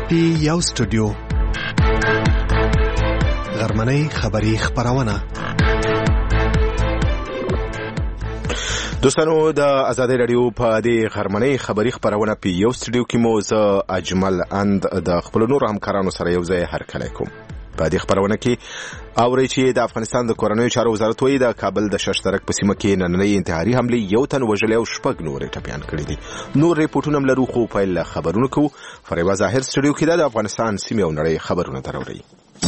یو سټوډیو غرمنۍ خبری خبرونه. دوستانو د آزادۍ رادیو په دې غرمنۍ خبری خبرونه په یو سټوډیو کې مو زه اجمل اند د خپل نور همکارانو سره یو ځای هرکلی کوم. په دې خبرونه کې اوري چې د افغانستان د کورنیو چارو وزارت وایي د کابل د ششترک په سیمه کې نننۍ انتحاري حملې یو تن وژلي او 6 نورې ټپیان کړي دي. نور ریپورټونه لرو خو پیل خبرونه کوو. فریبا ظاهر سټوډیو کې د افغانستان سیمه او نړۍ خبرونه دراوړي.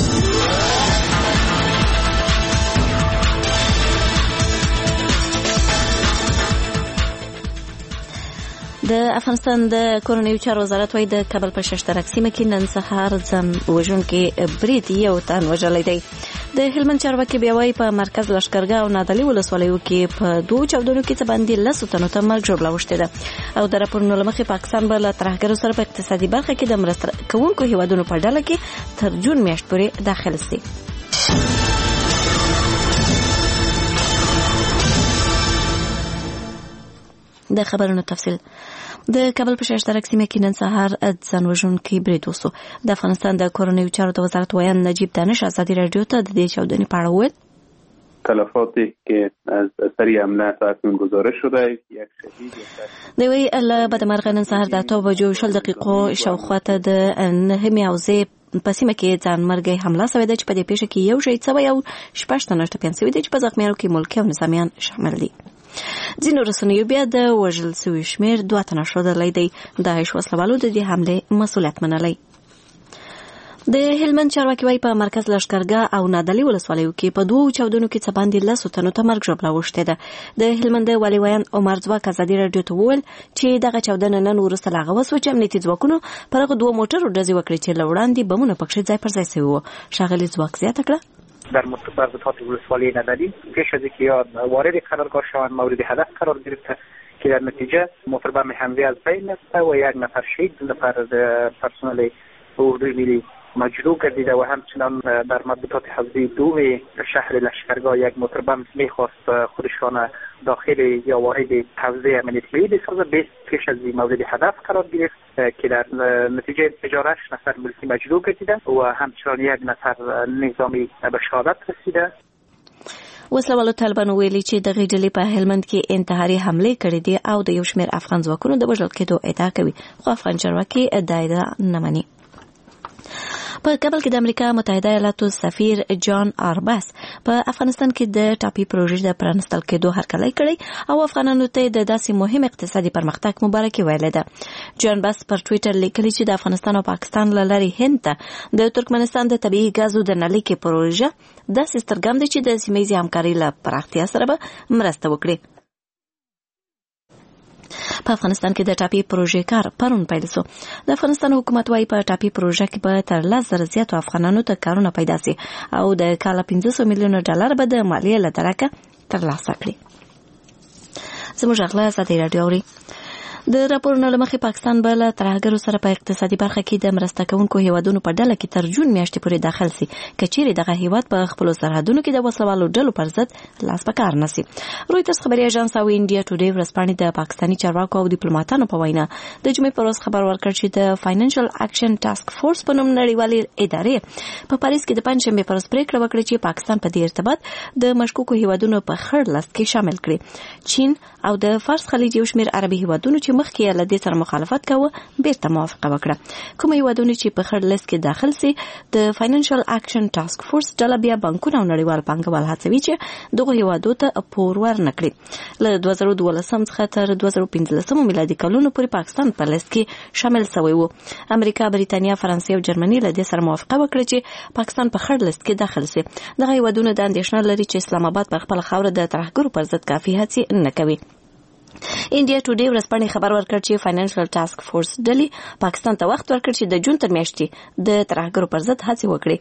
د افغانستان د کورنیو چارو وزارت وايي د کابل په ششترک سیمه کې نن سهار ځان وژونکي برید یو تن وژلی دی. د هلمند چارواکي بیا وايي په مرکز لشکرګاه او نادعلي ولسوالیو کې په 2 چاودنو کې څه باندې 10 تنو ته مرګ ژوبله اوښتې ده او د راپورونو له مخې پاکستان به له ترهګرو سره په اقتصادي برخه کې د مرسته کوونکو هیوادونو په ډله کې تر جون میاشت پورې داخل شي. د خبرونو تفصیل. د کابل په ششترک سیمه کې نن سهار ځان وژونکي برید وسو. د افغانستان د کورنیو چارو د وزارت ویان نجیب دانش آزادی رادیو ته د دې چاودنې په اړه وویل. تلفاتی که از سریع امنیت اکنون گزارش شده یک شهید دوی له بدمرغه نن سهار د 8:40 شاوخوا ته د 9 حوزې په سیمه کې ځان مرګي حمله شوې ده چې په دې پیښه کې یو شهید شوی او 6 تنه ټپیان شوي دي چې په زخمیانو کې ملکي او نظامیان شامل دي. ځینو رسنیو بیا د وژل شوي شمېر 2 تنه ښودلی دی. داعش وسلوالو د دې حملې مسؤلیت منلی. د هلمند چارواکي وايي په مرکز لشکرګاه او نادعلي ولسوالیو کې په 2 چاودنو کې څه باندې 10 تنو ته مرګ ژوبله اوښتې ده. د هلمند والي ویان عمر ځواک آزادي رادیو ته وویل چې دغه چاودنه نن وروسته له هغه وسوه چې امنیتي ځواکونو پر هغه 2 موټرو ډزې وکړې چې له وړاندې بمونه پکښې ځای پر ځای شوي وو. ښاغلي ځواک زیاته کړه در مرتبط ولسوالی نداری پیش از اینکه یاد وارد قرارگاه شوند مورد هدف قرار گرفته که در نتیجه مطربه حمله از بین رفته و 1 نفر شهید، 2 نفر پرسنل اردوی ملی مجروح گردیده و همچنان در مربوطات حوزه 2 شهر لشکرگاه یک مطربه میخواست خودشان داخل یا وارد حوزه امنیت ملی بسازه. 20 پیش از این مورد هدف قرار گرفت که در نتیجه 8 نفر ملکی مجروح گردیده و همچنان 1 نفر نظامی به شهادت رسیده. وسلوالو طالبانو ویلي چې دغه ډلې په هلمند کې انتحاري حملې کړې دي او د یو شمېر افغان ځواکونو د وژل کېدو ادعا کوي، خو افغان چارواکي ادعا نه مني. په کابل کې د امریکا متحده ایالاتو سفیر جان آرباس په افغانستان کې د ټاپي پروژې د پرانستل کېدو هرکلی کړی او افغانانو ته د داسې مهم اقتصادي پرمختګ مبارکي ویلې ده. جان باس پر ټویټر لیکلي چې د افغانستان او پاکستان له لارې هند ته د ترکمنستان د طبیعي ګازو د نلۍ کې پروژه داسې سترګم دی چې د سیمهیزې همکارۍ له پراختیا سره به مرسته وکړي. په افغانستان کې د ټاپي پروژې کار پرون پیل شو. د افغانستان حکومت وايي په ټاپي پروژه کې به تر 10,000 زیاتو افغانانو ته کارونه پیدا شي او د کال 500 میلیونه ډالر به د مالیې له درکه ترلاسه کړي. زموږ اغلا آزادي رادیو اوري. د راپورونو له مخې پاکستان به له ترهګرو سره په اقتصادي برخه کې د مرسته کوونکو هیوادونو په ډله کې تر جون میاشتې پورې داخل شي که چیرې دغه هیواد په خپلو سرحدونو کې د وسلوالو ډلو پر ضد لاس په کار نه شي. رویټرز خبري اژانس او انډیا ټوډے ورځپاڼې د پاکستاني چارواکو او ډیپلوماټانو په وینا د جمعې پر ورځ خبر ورکړ چې د فاینانشل اکشن ټاسک فورس په نوم نړیوالې ادارې په پاریس کې د پنځشنبې پر ورځ پریکړه وکړه چې پاکستان په دې ارتباط د مشکوکو هیوادونو په خړ لست کې شامل کړي. چین او د فارس خلیج یو شمېر عربي هیوادونو چې مخکې له دې مخالفت کوي بیرته موافقه وکړه. کوم هیوادونه چې په خړ لیست کې داخل سي د فاینانشل اکشن ټاسک فورس ډله بیا بانکونه او نړیوال پانګوال هڅوي چې دغه هیوادو ته پور ورنکړي. له 2012 څخه تر 2015 میلادي کلونو پورې پاکستان په لیست کې شامل شوی و. امریکا، بریتانیا، فرانسې او جرمني له دې سره موافقه وکړه چې پاکستان په خړ لیست کې داخل سي. دغه هیوادونه د اندېښنه لري چې اسلام آباد په خپل خاور د ترهګرو پر ضد کافي هڅې نه کوي. انډیا ټوډے ورځپاڼې خبر ورکړ چې فاینانشل ټاسک فورس ډلې پاکستان ته وخت ورکړ چې د جون تر میاشتې د ترهګرو پر ضد هڅې وکړي.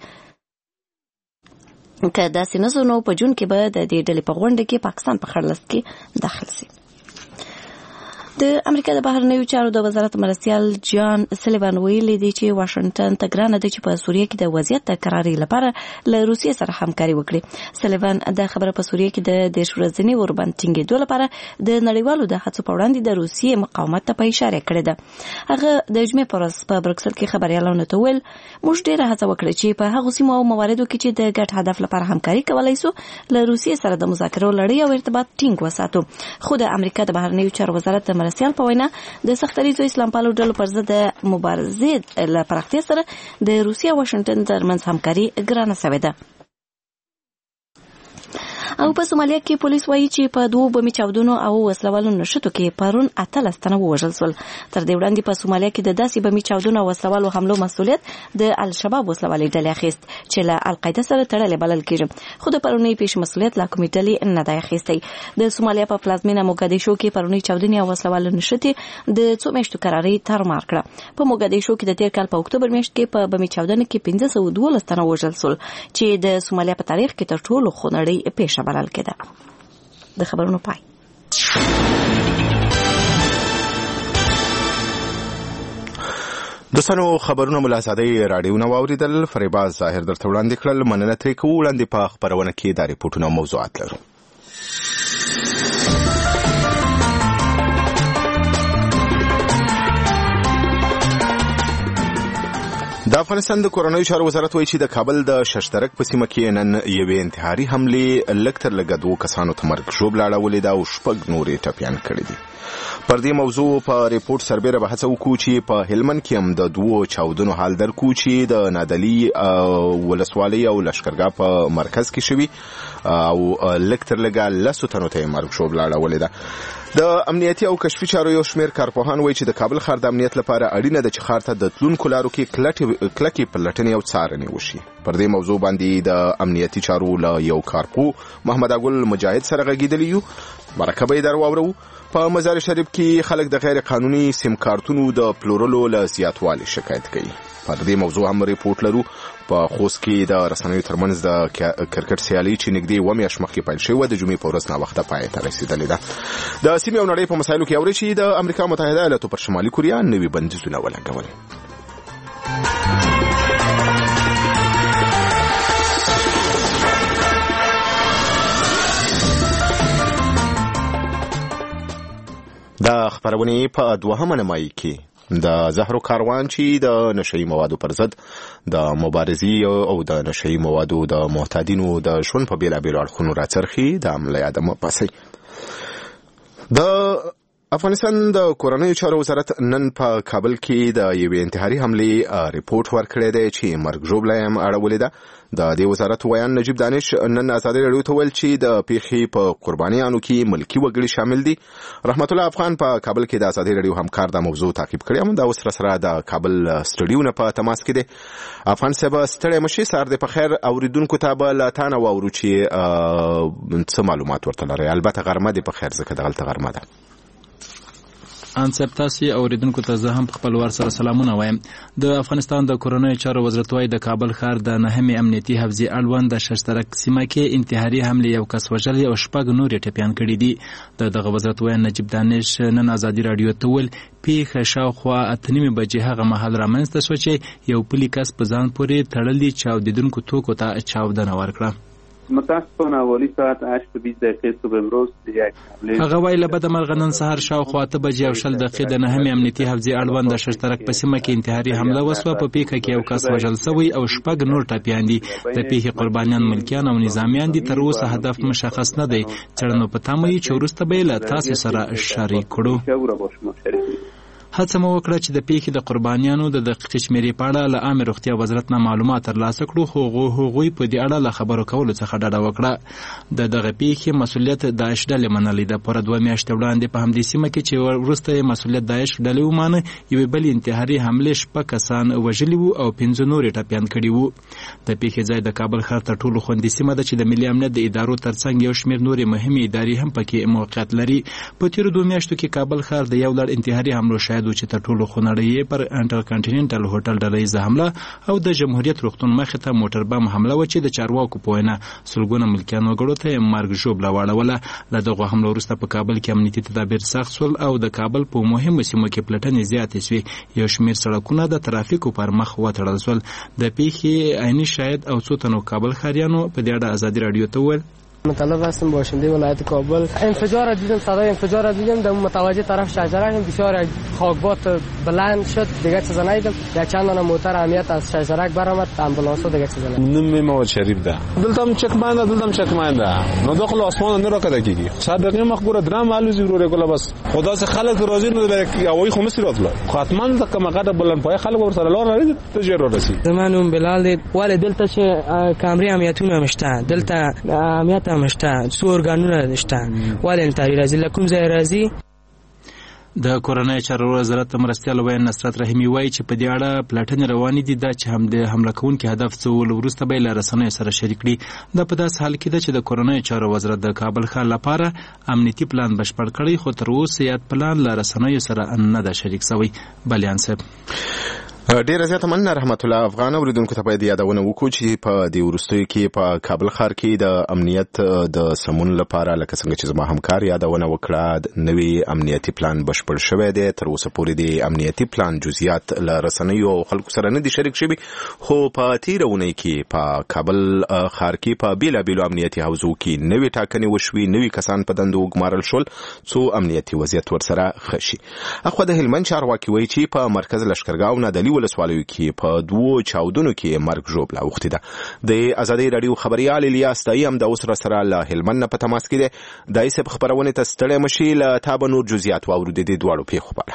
که داسې نه شو نو په جون کې به د دې ډلې په غونډه کې پاکستان په خړ لیست کې داخل شي. د امریکا د بهرنیو چارو د وزارت مرستیال جان سلیوان ویلي دی چې واشنگټن ته ګرانه ده چې په سوریه کې د وضعیت د قراري لپاره له روسیې سره همکاري وکړي. سلیوان دا خبره په سوریه کې د 10 ورځني اوربند ټینګېدو لپاره د نړیوالو د هڅو په وړاندې د روسیې مقاومت ته په اشاره کړې ده. هغه د جمعې پر ورځ په برکسل کې خبريالانو ته ویل موږ ډېره هڅه وکړه چې په هغو سیمو او مواردو کې چې د ګډ هدف لپاره همکاري کولای شو له روسیې سره د مذاکرو لړۍ او ارتباط ټینګ وساتو. خو د امریکا د بهرنیو چارو وزارت د مرستیال په وینا د سختریزو اسلام پالو ډلو پر ضد د مبارزې له پراختیا سره د روسیې او واشنگټن ترمنځ همکاري ګرانه شوې ده. او په سومالیا کې پولیس وایي چې په 2 بمي چاودنو او وسلوالو نشټو کې پرون 18 تنه وژل شول. تر دې وړاندې په سومالیا کې د داسې بمي چاودنو او وسلوالو حملو مسؤلیت د الشباب وسلوالي ډلې اخیست چې له القاعده سره تړلې بلل کېږي. خو د پرونی پیش مسؤلیت لا کومې ډلې نه دی اخیستی. د سومالیا په پلازمینه موګادیشو کې پرونی چاودنې او وسلوالو نشټي د 2 میاشتو قراري ترمار کړه. په موګادیشو کې د تیر کال په اکتوبر میاشت کې په بمي چاودنه کې 512 تنه وژل شول چې د سومالیا په تاریخ کې تر ټولو خونړۍ پیښه بلل کېده. د خبرونو پای. دوستانو خبرونه ملاسادي رادیو نو اوریدل. فریباز ظاهر درته وړاندې کړل. مننه ترې کوو. وړاندې په خبرونه کې د ریپورتونو موضوعات لرو. د افغانستان د کورنیو چارو وزارت وایي چې د کابل د ششترک په سیمه کې نن یوې انتحاري حملې لکتر لږ 2 کسانو ته مرګ ژوبله اړولې ده او 6 نورې ټپیان کړي دي. پر دې موضوع په ریپورت سربېره بحث وکړو چې په هلمند کې هم د 2 چاودنو حال درکو چې د نادلي ولسوالۍ او لشکرګاه په مرکز کې شوي او لکتر لږ 10 تنو ته مرګ ژوبله اړولې ده. د امنیتي او کشفي چارو یو شمېر کارپوهان وایي چې د کابل ښار د امنیت لپاره اړینه ده چې ښار ته د تلونکو لارو کې کلکې پلټنې او څارنې وشي. پر دې موضوع باندې د امنیتي چارو له یو کارپوه محمد اګل مجاهد سره غږېدلی یو. مرکه به یې در واورو. په مزار شریف کې خلک د غیر قانوني سیم کارتونو د پلورلو له زیاتوالي شکایت کوي. پر دې موضوع هم ریپورت لرو. په خوست کې د رسنیو ترمنځ د کرکټ سیالي چې نږدې 2 میاشتې مخکې پیل شوې وه د جمعې په ورځ ناوخته پای ته رسېدلې ده. د سیمې او نړۍ په مسایلو کې اوري چې د امریکا متحده ایالاتو پر شمالي کوریا نوي بندیزونه ولګول. د خبرونې په 2مه نیمایي کې د زهرو کاروان چې د نشئی موادو پر ضد د مبارزې او د نشئی موادو د معتادینو د ژوند په بیلابیلو اړخونو راڅرخي د عمله یاد مپسي. د افغانستان د کورنیو چارو وزارت نن په کابل کې د یوې انتحاري حملې ریپورت ورکړی دی چې مرګ ژوبله یې هم اړولې ده. د دې وزارت ویان نجیب دانش نن ازادي راډیو ته ویل چې د پیښې په قربانیانو کې ملکی وګړي شامل دي. رحمت الله افغان په کابل کې د ازادي راډیو همکار د موضوع تعقیب کړی. هم دا اوس سره د کابل سټډیو نه په تماس کې دی. افغان صاحب ستړی مشي سار دې په خیر. اوریدونکو ته به لا تانه واورو چې څه معلومات ورته لري. البته غرمه دې په خیر ځکه دغلته غرمه ده. ان سپتاسي اوریدونکو ته زه هم خپل ور سره سلامونه وایم. د افغانستان د کورنیو چارو وزارت وايي د کابل ښار د 9 امنیتي حفظي اړوند د ششترک سیمه کې انتحاري حمله یو کس وژل او 6 نورې ټپیان کړي دي. دغه وزارت وايي نجیب دانش نن ازادي راډیو ته ویل پیښه شاوخوا 8:30 بجې هغه مهال رامنځته شو چې یو پلی کس په ځان پورې تړلي چاودیدونکو توکو ته چاودنه ورکړه. متاسفانه اولی ساعت 8:20 دقیقه صبح امروز یک حمله هغه ویل له بده مرغه نن سهار شاوخوا 8:20 د 9 امنیتي حفظي اړوند د ششترک په سیمه کې انتحاري حمله وسوه. په پیښه کې یو کس وژل شوی او 6 نور ټپیان دي. د پیښې قربانیان ملکیان او نظامیان دي. تر اوسه هدف مشخص نه دی. څېړنو په تمه چې وروسته به له تاسو سره شریک کړو. هڅه مو وکړه چې د پیښې د قربانیانو د دقیقې شمېرې په اړه له عامې روغتیا وزارت نه معلومات ترلاسه کړو. خو هغوی په دې اړه له خبرو کولو څخه ډډه وکړه. د دغه پیښې مسؤلیت داعش ډلې منلی ده. پر 2 میاشتې وړاندې په همدې سیمه کې چې وروسته مسؤلیت داعش ډلې ومانه یوې بلې انتحاري حملې 6 کسان وژلي وو او 5 نورې ټپیان کړي وو. د پیښې ځای د کابل ښار تر ټولو خوندي سیمه ده چې د ملي امنیت د ادارو ترڅنګ یو شمېر نورې مهمې ادارې هم پکې موقعیت لري. په تیرو 2 میاشتو کې کابل ښار د یو لړ انتحاري حملو شاهد شاهد و چې تر ټولو خونړۍ پر انټر کانټیننټل هوټل ډلهیزه حمله او د جمهوریت روغتون مخې ته موټر بم حمله و چې د چارواکو په وینا سلګونه ملکیان وګړو ته مرګ ژوبله واړوله. له دغه حملو وروسته په کابل کې امنیتي تدابیر سخت شول او د کابل په مهمو سیمو کې پلټنې زیاتې شوې. یو شمېر سړکونه د ترافیکو پر مخ وتړل شول. د پیښې عیني شاهد او څو تنو کابل ښاریانو په دې اړه ازادي راډیو ته وویل مطلب هستم باشنده ولایت کابل. انفجار دیدم، صدای انفجار دیدم، در متوجه طرف شجره بسیار خاکباد بلند شد، دیگه چیزا ندیدم. یک چند تا موتر امنیت از شجرک برآمد، امبولانس دیگه چیزا ندیدم. نم مواد شریف ده دلتم چکمنده نو داخل آسمان نرو کده کیگی صدقه مخبور درام علوزی رو رگولا بس خدا سے خلق راضی نو برک اوی خمس راتلا حتما دک مقدر بلند پای خلق ور سره لار نرید تجربه رسی زمانم بلال دید ولی دلتا چه کامری امنیتونه مشته دلتا امنیت مشته سو ارګانونه نشته ولی انتاری راځي لکم ځای راځي. د کورنۍ چارو وزارت مرستیال وین نصرت رحیمی وایي چې په دې اړه پلټنې روانې دي دا چې هم د حمله کوونکي هدف څه ول وروسته به له رسنیو سره شریک کړي. دا په داس حال کې ده چې د کورنۍ چارو وزارت د کابل ښار لپاره امنیتي پلان بشپړ کړی خو تر اوسه یاد پلان له رسنیو سره نه ده شریک شوی. بلیان صاحب ډیره زیاته مننه رحمت الله افغان. اوریدونکو ته باید یادونه وکړو چې په دې وروستیو کې په کابل ښار کې د امنیت د سمون لپاره لکه څنګه چې زما همکار یادونه وکړه نوې امنیتي پلان بشپړ شوی دی. تر اوسه پورې د امنیتي پلان جزئیات له رسنیو او خلکو سره نه دي شریک شوي خو په تیره اونۍ کې په کابل ښار کې په بیلابیلو امنیتي حوزو کې نوې ټاکنې وشوي، نوي کسان په دندو وګمارل شول څو امنیتي وضعیت ورسره ښه شي. اخوا د هلمند چارواکي وایي چې په مرکز لښکرګاه او نادعلي ولسوالیو کې په دوو چاودنو کې مرګ ژوبله اوښتې ده. د ازادۍ راډیو خبریال الیاس دایي هم د اوس سره له هلمند نه په تماس کې دی. دایي صاحب خپرونې ته ستړی مشي له تا به نور جزئیات واورو د دې دواړو پیښو په اړه.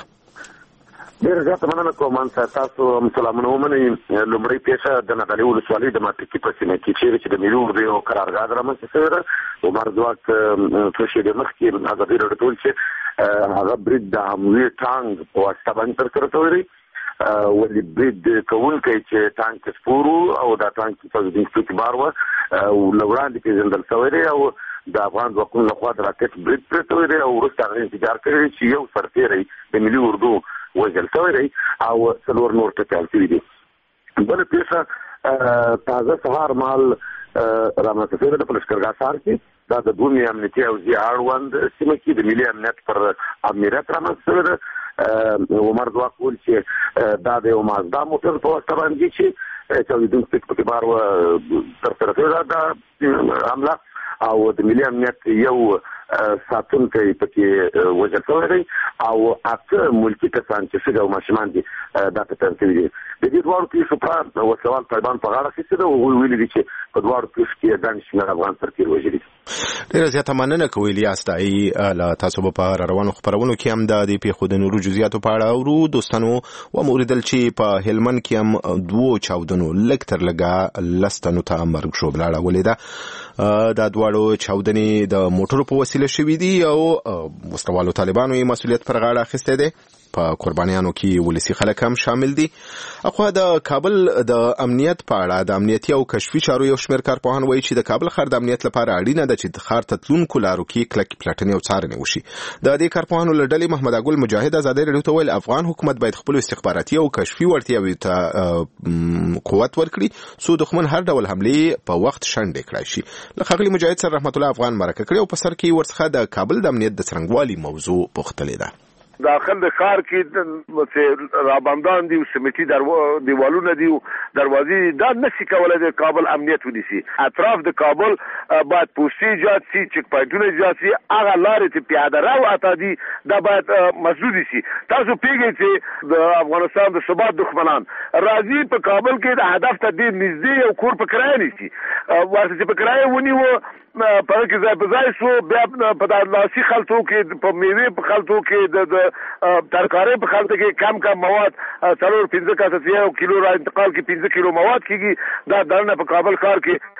ډېر زیاته مننه کوم تاسو سلامونه ومنئ. لومړۍ پیښه د نادعلي ولسوالۍ د ماتکي په سیمه کې چیرې چې د ملي اردو یو قرارګاه رامنځته شوې ده. عمر ځواک څو شېبې مخکې ازادۍ راډیو ته وویل چې هغه برید د حملې ټانک په واسطه باندې ترسره شوی دی. ولې برید کوونکی چې ټانک سپورو او دا ټانک په دې کې بار و او لوړاندې پیژندل شوی دی او د افغان ځواکونو لخوا د راکټ برید پرې شوی دی او وروسته هغه انفجار کړی چې یو سرتیری د ملي اردو وژل شوی دی او څلور نور ټپیان شوي دي. بله پیښه تازه سهار مهال رامنځته شوې ده په لښکرګاه ښار کې. دا د دومې امنیتي حوزې اړوند سیمه کې د ملي امنیت پر امنیت رامنځته شوې ده. عمر ځواک وویل چې دا د یو مازدا موټر په واسطه باندې چې چاودېدونکي پکې بار ترسره شوې ده دا حمله او د ملي امنیت یو ساتونکی پکې وژل شوی دی او اته ملکي کسان چې ښځې او ماشومان دي دا ټپیان شوي دي. د دې دواړو پیښو په وسلوال طالبان په غاړه اخیستې ده او هغوی ویلي دي چې په دواړو پیښو کې ګڼ شمېر افغان سرتېري وژلي دي. ډېره زیاته مننه کوو الیاس دایي. له تاسو به په راروانو خپرونو کې هم د دې پیښو د نورو جزئیاتو په اړه اورو. دوستانو وموریدل چې په هلمند کې هم دوو چاودنو لږ تر لږه 10 تنو ته مرګ ژوبله اړولې ده. دا دواړو چاودنې د موټرو په وسیله شوي دي او وسلوالو طالبانو یې مسؤلیت پر غاړه اخیستی دی. په قربانیانو کې ولسی خلک هم شامل دي. اخوا د کابل د امنیت په اړه د امنیتي او کشفي چارو یو شمېر کارپوهان وایي چې د کابل ښار د امنیت لپاره اړینه ده چې د ښار ته تلونکو لارو کې کلکې پلټنې او څارنې وشي. د دې کارپوهانو له ډلې محمد اګل مجاهد ازادۍ راډیو ته ویل افغان حکومت باید خپل استخباراتي او کشفي وړتیاوې ته قوت ورکړي څو دښمن هر ډول حملې په وخت شنډې کړای شي. له ښاغلي مجاهد سره رحمت الله افغان مرکه کړې او په سر کې ورڅخه د کابل د امنیت د څرنګوالي موضوع پوښتلې ده. داخل د ښار کې رابندان دي سمټي دیوالونه دي دروازې دا نشي کولای د کابل امنیت ونیسي. اطراف د کابل باید پوسټي ایجاد شي، چک پوینټونه ایجاد شي، هغه لارې چې پیاده رو اته دي دا باید مسدود شي. تاسو پیږئ چې د افغانستان د ثبات دښمنان راځي په کابل کې د هدف ته ډېر نږدې یو کور په کرایه نیسي. ورته چې په کرایه ونیوه په کې ځای په ځای شو بیا په لاسي خلطو کې په میوې په خلطو کې د ترکارۍ په خلطو کې کم مواد 4-5 کیلو را انتقال کې 15 کیلو مواد کېږي. دا دنه په کابل ښار کې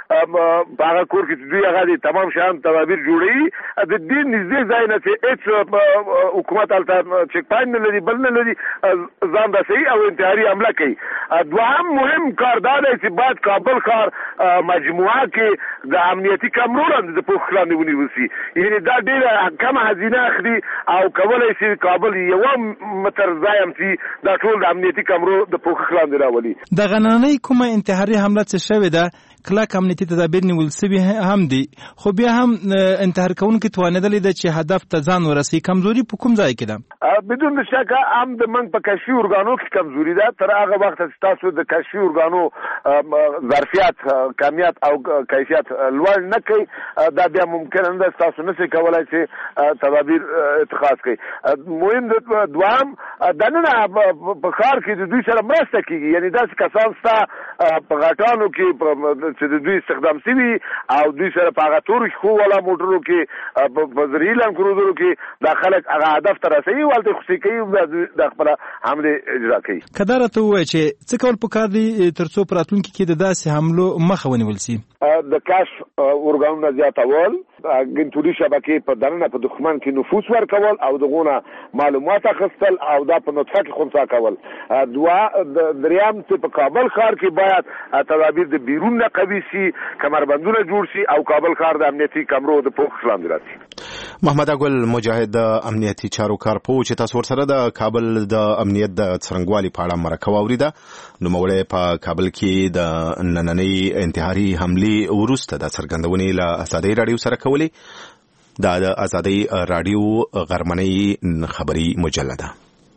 هغه کور کې دوی هغه تمام شان تدابیر جوړي د دې نږدې ځای نه چې هیڅ حکومت الته چک پاین نه لري بل نه لري ځان د صحیح او انتحاري حمله کوي. دوهم مهم کار دا دی چې باید کابل ښار مجموعه کې د امنیتي کامرو لاندې د پوښښ لاندې ونیول شي. یعنې دا ډېره کمه هزینه اخلي او کولی شي کابل یوه متر ځای هم چې دا ټول د امنیتي کامرو د پوښښ لاندې راولي. د غننۍ کومه انتحاري حمله څه شوې ده کلک امنیتي تدابیر نیول سوي هم دي خو بیا هم انتحار کوونکي توانېدلي ده چې هدف ته ځان ورسوي. کمزوري په کوم ځای کې ده؟ بدون شک هم د منځ په کشفي ارګانو کې کمزوري ده. تر هغه وخته چې تاسو د کشفي ارګانو ظرفیت کمیت او کیفیت لوړ نه کوي دا بیا ممکن نه ده تاسو نشئ کولی چې تدابیر اتخاذ کوي. مهم دوام دننه په ښار کې د دوی سره مرسته کېږي. یعنې داسې کسان ستا په غټانو کې چې د دوی استخدام شوي او دوی سره په هغه تورو ښو والا موټرو کې په زرعي لانډ کروزرو کې دا خلک هغه هدف ته رسوي والته خوشي کوي د خپله حملې اجرا کوي. که دا راته ووایي چې څه کول پکار دي تر څو په راتلونکي کې د داسې حملو مخه ونیول شي؟ د کشف ارګانونه زیاتول، ګنټوري شبکې په دننه په دښمن کې نفوذ ورکول او دغونه معلومات اخیستل او دا په نطفه کې خنثی کول. دریم چې په کابل ښار کې باید تدابیر د بیرون نه قوي شي، کمربندونه جوړ شي او کابل ښار د امنیتي کامرو د پوښښ لاندې راشي. محمد اګل مجاهد د امنیتي چارو کارپو چې تاسو ورسره د کابل د امنیت د څرنګوالي په اړه مرکه واوریده، نو موږ په کابل کې د نننۍ انتحاري حملې وروسته د څرګندونې له ازادۍ راډیو سره کولې. دا د ازادۍ راډیو غرمنۍ خبري مجله.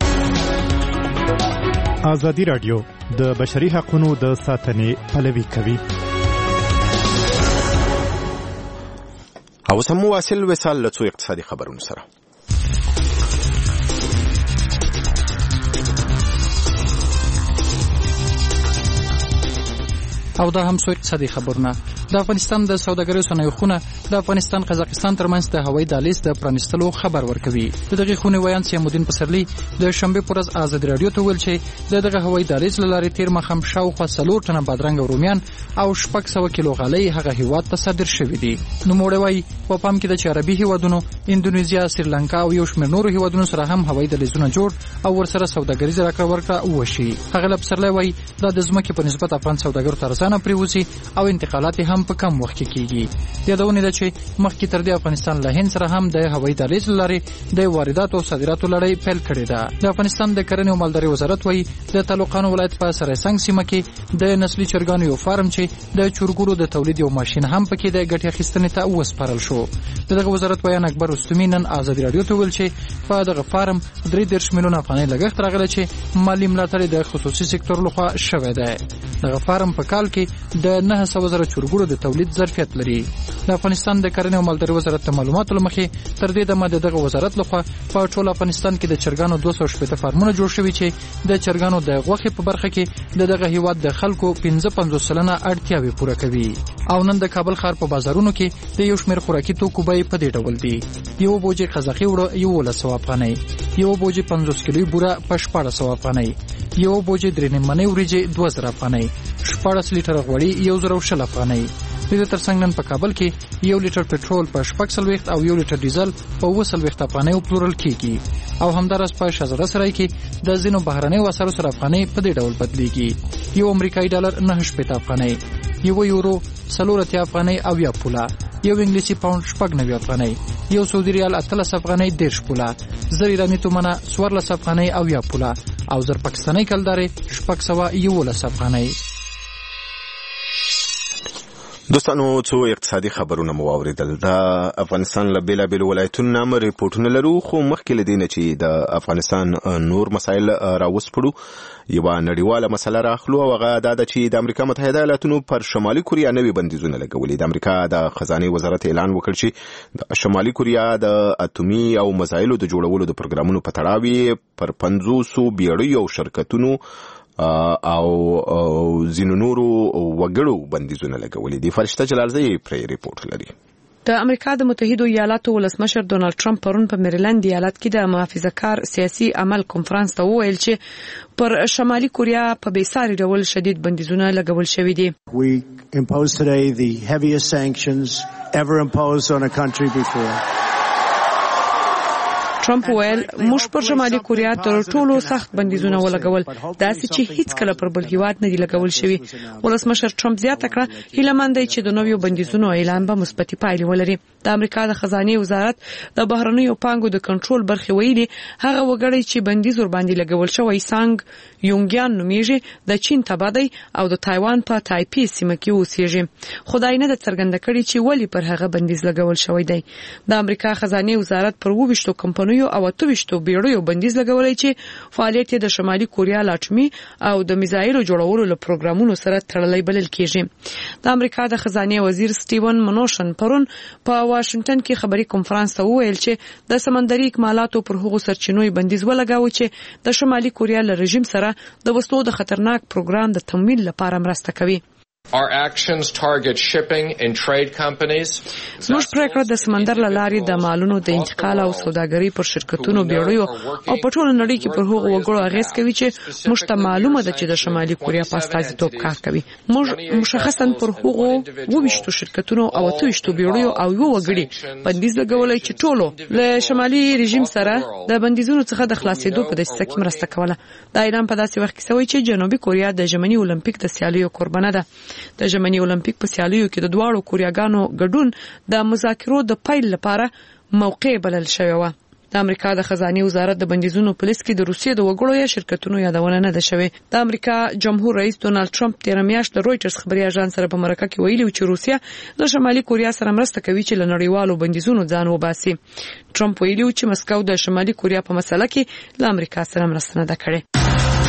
ازادي راډیو د بشري حقوقو د ساتنې پلوي کوي. او سمو واصل وصال له څو اقتصادي خبرونو سره. او دا هم څو اقتصادي خبرونه. د افغانستان د سوداګرۍ صنایع خونه د افغانستان قزاقستان ترمنځ د هوایي دهلیز د پرانیستلو خبر ورکوي. دغه خونې ویان سیمودین پسرلی د شنبه پر ورځ ازادي راډیو ته ویل چې دغه هوایي دهلیز لارې تیر مخم شاوخوا 4 ټنه بادرنګ او رومیان او 600 کیلو غالۍ هغه هیواد ته صادر شوې دي. نو موږ وایي په پام کې د عربي هیوادونو اندونیزیا، سریلانکا او یو شمېر نورو هیوادونو سره هم هوایي دهلیزونه جوړ او ورسره سوداګریز راکړه ورکړه وشي. هغه پسرلی وایي دا د ځمکې په نسبت افغان سوداګرو ته ارزانه پریوزي او انتقالات هم په کم وخت کې کیږي. یادونه ده چې مخکې تر دې افغانستان له هند سره هم د هوایي دهلیز لارې د وارداتو او صادراتو لړۍ پیل کړې ده. د افغانستان د کرنې او مالدارۍ وزارت وایي د تعلقانو ولایت په سرسنګ سیمه کې د نسلي چرګانو یو فارم چې د چرګورو د تولید یو ماشین هم پکې د ګټې اخیستنې ته وسپارل شو. دغه وزارت بیان اکبر رستمی نن ازادي راډیو ته ویل چې په دغه فارم 3 میلیونه افغانۍ لګښت راغلی چې مالی ملاتړ د خصوصي سکتور لخوا شوی دی. دغه فارم په کال کې د 900,000 چرګورو د تولید ظرفیت لري. د افغانستان د کرنې او مالدارۍ وزارت د معلوماتو لمخې تر دې دمه دغه وزارت لخوا په ټول افغانستان کې د چرګانو 280 فارمونه جوړ شوي چې د چرګانو د غوښې په برخه کې دغه هیواد د خلکو 55 سلنه اړتیاوې پوره کوي. او نن د کابل ښار په بازارونو کې د یو شمېر خوراکي توکو بیې په دې ډول دي: یو بوجي قزاقي وړه 1100 افغانۍ، یو بوجي 50 کیلو بوره په 1400 افغانۍ، یو بوجي 3 نیمه وریجې 2000 افغانۍ، 14 لیټر غوړي 1000 افغانۍ. د دې ترڅنګ نن په کابل کې 1 لیټر پټرول په 4 او 1 لیټر ډیزل په 20 افغانۍ پلورل کیږي. او همدارس په شهزاده سرای کې د ځینو بهرنیو وسایلو سره افغانۍ په دې ډول بدلیږي: یو امریکایي ډالر 9 افغانۍ، یو یورو 4 افغانۍ او یا پوله، یو انګلیسي پاوند 90 افغانۍ، یو سعودي ریال 13 افغانۍ 10 پوله، زر ایرانی تومنه 14 افغانۍ او یا پوله، او زر پاکستاني کلدارې 611 افغانۍ. دوستانو څو اقتصادي خبرونه مو واوریدل. د افغانستان له بیلابیلو ولایتونو نام ریپورټونه لرو، خو مخکې له دې نه چې د افغانستان نور مسایل راوسپړو یوه نړیواله مسله راخلو، او هغه دا ده چې د امریکا متحده ایالاتونو پر شمالي کوریا نوي بندیزونه لګولي. د امریکا د خزانې وزارت اعلان وکړ چې د شمالي کوریا د اتومي او مزایلو د جوړولو د پروګرامونو په تړاو پر 500 بیړیو شرکتونو او ځینو نورو وګړو بندیزونه لګولي دي. فرشته جلالزی پرې ریپورت لري. د امریکا د متحده ایالاتو ولسمشر ډونالد ټرمپ پرون په میریلند ایالت کې د محافظه‌کار سیاسي عمل کنفرانس ته وویل چې پر شمالي کوریا په بیساري ډول شدید بندیزونه لګول شوي دي. We impose today the heaviest sanctions ever imposed on a country before. ټرمپ وویل موږ پر شمالي کوریا تر ټولو سخت بندیزونه ولګول داسې چې هیڅ کله پر بل هیواد نه دی لګول شوی. ولسمشر ټرمپ زیاته کړه هیله مند دی چې د نویو بندیزونو اعلان به مثبتې پایلې ولري. د امریکا د خزانه وزارت د بهرنیو پانګو د کنټرول برخې ویلي هغه وګړي چې بندیز ور باندې لګول شوی سانګ یونګیان نومیږي د چین تبع دی او د تایوان په تایپی سیمه کې اوسېږي. خدای نه د څرګنده کړي چې ولی پر هغه بندیز لګول شوی دی. د امریکا خزانه وزارت پر 22 کمپنیو او 28 بیړیو بندیز لګولای چې فعالیت د شمالي کوریا لاټمي او د میزایلو جوړولو له پروګرامونو سره تړلې بلل کېږي. د امریکا د خزانه وزیر سټیون منوشن پرون په واشنگټن کې خبري کنفرانس ته وویل چې د سمندري اکمالاتو پر هغو سرچینو بندیز ولګاوه چې د شمالي کوریا له رژیم سره د وسلو د خطرناک پروګرام د تمویل لپاره مرسته کوي. Our actions target shipping and trade companies. زموږ پریکړه د سمندر لارې د مالونو د انتقال او سوداګرۍ پر شرکتونو بیړیو او په ټول نړۍ کې پر هغو وګړو اغیز کوي چې موږ ته معلومه ده چې د شمالي کوریا په استازیتوب کار کوي. موږ مشخصا پر هغو 22 شرکتونو او 28 بیړیو او یو وګړي بندیز لګولای چې ټولو له شمالي رژیم سره د بندیزونو څخه د خلاصېدو په دسیسه کې مرسته کوله. دا اعلان په داسې وخت کې شوی چې جنوبي کوریا د ژمني اولمپیک د سیالیو قربانه ده. د ژمني اولمپیک په سیالیو کې د دواړو کوریاګانو ګډون د مذاکرو د پیل لپاره موقع بلل شوی و. د امریکا د خزانه وزارت د بندیزونو په لیست کې د روسیې د وګړو یا شرکتونو یادونه نه ده شوی. د امریکا جمهور رئیس ډونالد ټرمپ تیر میاشت د رويټرز خبري اژانس سره په مرکه کې ویلي چې روسیه د شمالي کوریا سره مرسته کوي چې له نړیوالو بندیزونو ځان وباسي. ټرمپ ویلي چې مسکو د شمالي کوریا په مسله کې له امریکا سره مرسته نه ده کړې.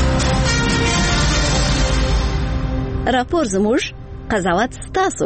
راپور زموږ قضاوت ستاسو.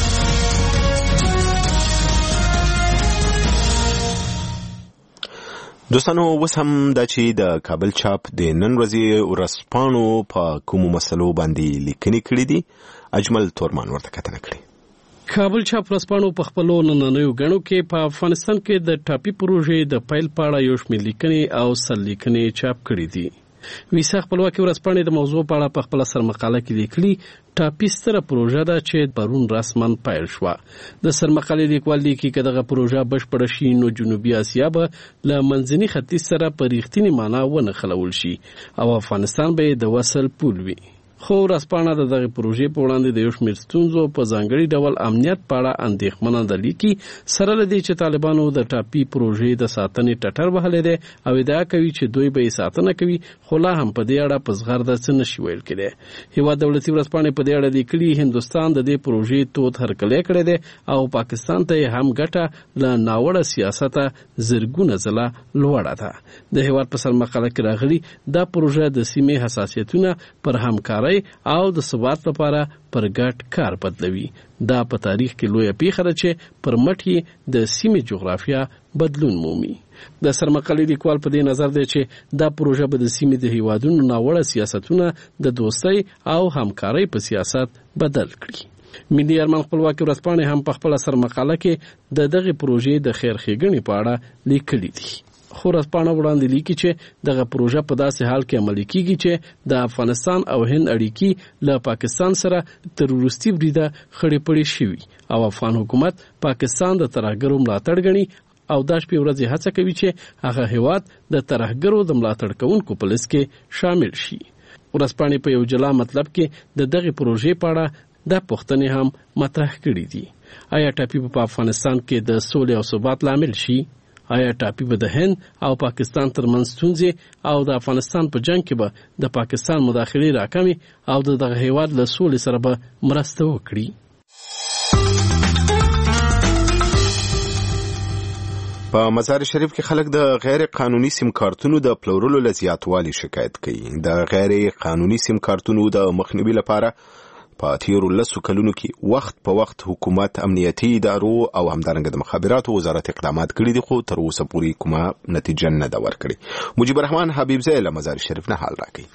دوستانو اوس هم دا چې د کابل چاپ د نن ورځې ورځپاڼو په کومو مسلو باندې لیکنې کړې دي اجمل تورمان ورته کتنه کړې. کابل چاپ ورځپاڼو په خپلو نننیو غنو کې په افغانستان کې د ټاپي پروژې د پیل په اړه یو شمېر لیکنې او سرلیکنې چاپ کړې دي. ویسا خپلواکي ورځپاڼې د موضوع په اړه په خپل سرمقاله کې لیکلي ټاپي ستره پروژه ده چې پرون رسماً پیل شوه. د سرمقالې لیکوال لیکي چې دغه پروژه بشپړه شي نو جنوبي اسیا به له منځني ختیځ سره په رښتینې معنا ونښلول شي او افغانستان به د وصل پول وي. خو ورځپاڼه د دغه پروژې په وړاندې د یو شمېر ستونزو په ځانګړي ډول امنیت په اړه اندېښمنه ده. لیکي سره له دې چې طالبانو د ټاپي پروژې د ساتنې ټټر وهلی دی او ادعا کوي چې دوی به یې ساتنه کوي خو لا هم په دې اړه په زغرده څه نشي ویل کېدی. هېواد دولتي ورځپاڼې په دې اړه لیکلي هندوستان د دې پروژې تود هرکلی کړی دی او پاکستان ته یې هم ګټه له ناوړه سیاسته زرګونه ځله لوړه ده. د هېواد په سرمقاله کې راغلي دا پروژه د سیمې حساسیتونه پر همکارۍ او د ثبات لپاره پر ګډ کار بدلوي. دا په تاریخ کې لویه پیښه ده چې پر مټ یې د سیمې جغرافیه بدلون مومي. د سرمقالې لیکوال په دې نظر دی چې دا پروژه به د سیمې د هیوادونو ناوړه سیاستونه د دوستۍ او همکارۍ په سیاست بدل کړي. ملي ارمان خپلواکي ورځپاڼې هم په خپل سرمقاله کې د دغه پروژې د خیر ښېګڼې په اړه لیکلي دي. خو ورځپاڼه وړاندې لیکي چې دغه پروژه په داسې حال کې عملي کیږي چې د افغانستان او هند اړیکې له پاکستان سره تر وروستي بریده خړې پړې شوي او افغان حکومت پاکستان د ترهګرو ملاتړ ګڼي او دا شپې ورځې هڅه کوي چې هغه هیواد د ترهګرو د ملاتړ کوونکو په لیست کې شامل شي. ورځپاڼې په یو جلا مطلب کې د دغه پروژې په اړه دا پوښتنې هم مطرح کړې دي. آیا ټاپي په افغانستان کې د سولې او ثبات لامل شي؟ آیا ټاپي به د هند او پاکستان ترمنځ ستونزې او د افغانستان په جنگ کې به د پاکستان مداخلې راکمي او دغه هیواد له سولې سره به مرسته وکړي؟ په مزار شریف کې خلک د غیر قانوني سیم کارتونو د پلورلو له زیاتوالي شکایت کوي. د غیر قانوني سیم کارتونو د مخنیوي لپاره په تیرو 10 کلونو کې وخت په وخت حکومت امنیتي ادارو او همدارنګه د مخابراتو وزارت اقدامات کړي دي خو تر اوسه پورې کومه نتیجه نه ده ورکړې. مجيب الرحمن حبیب زی له مزار شریف نه حال راکړي.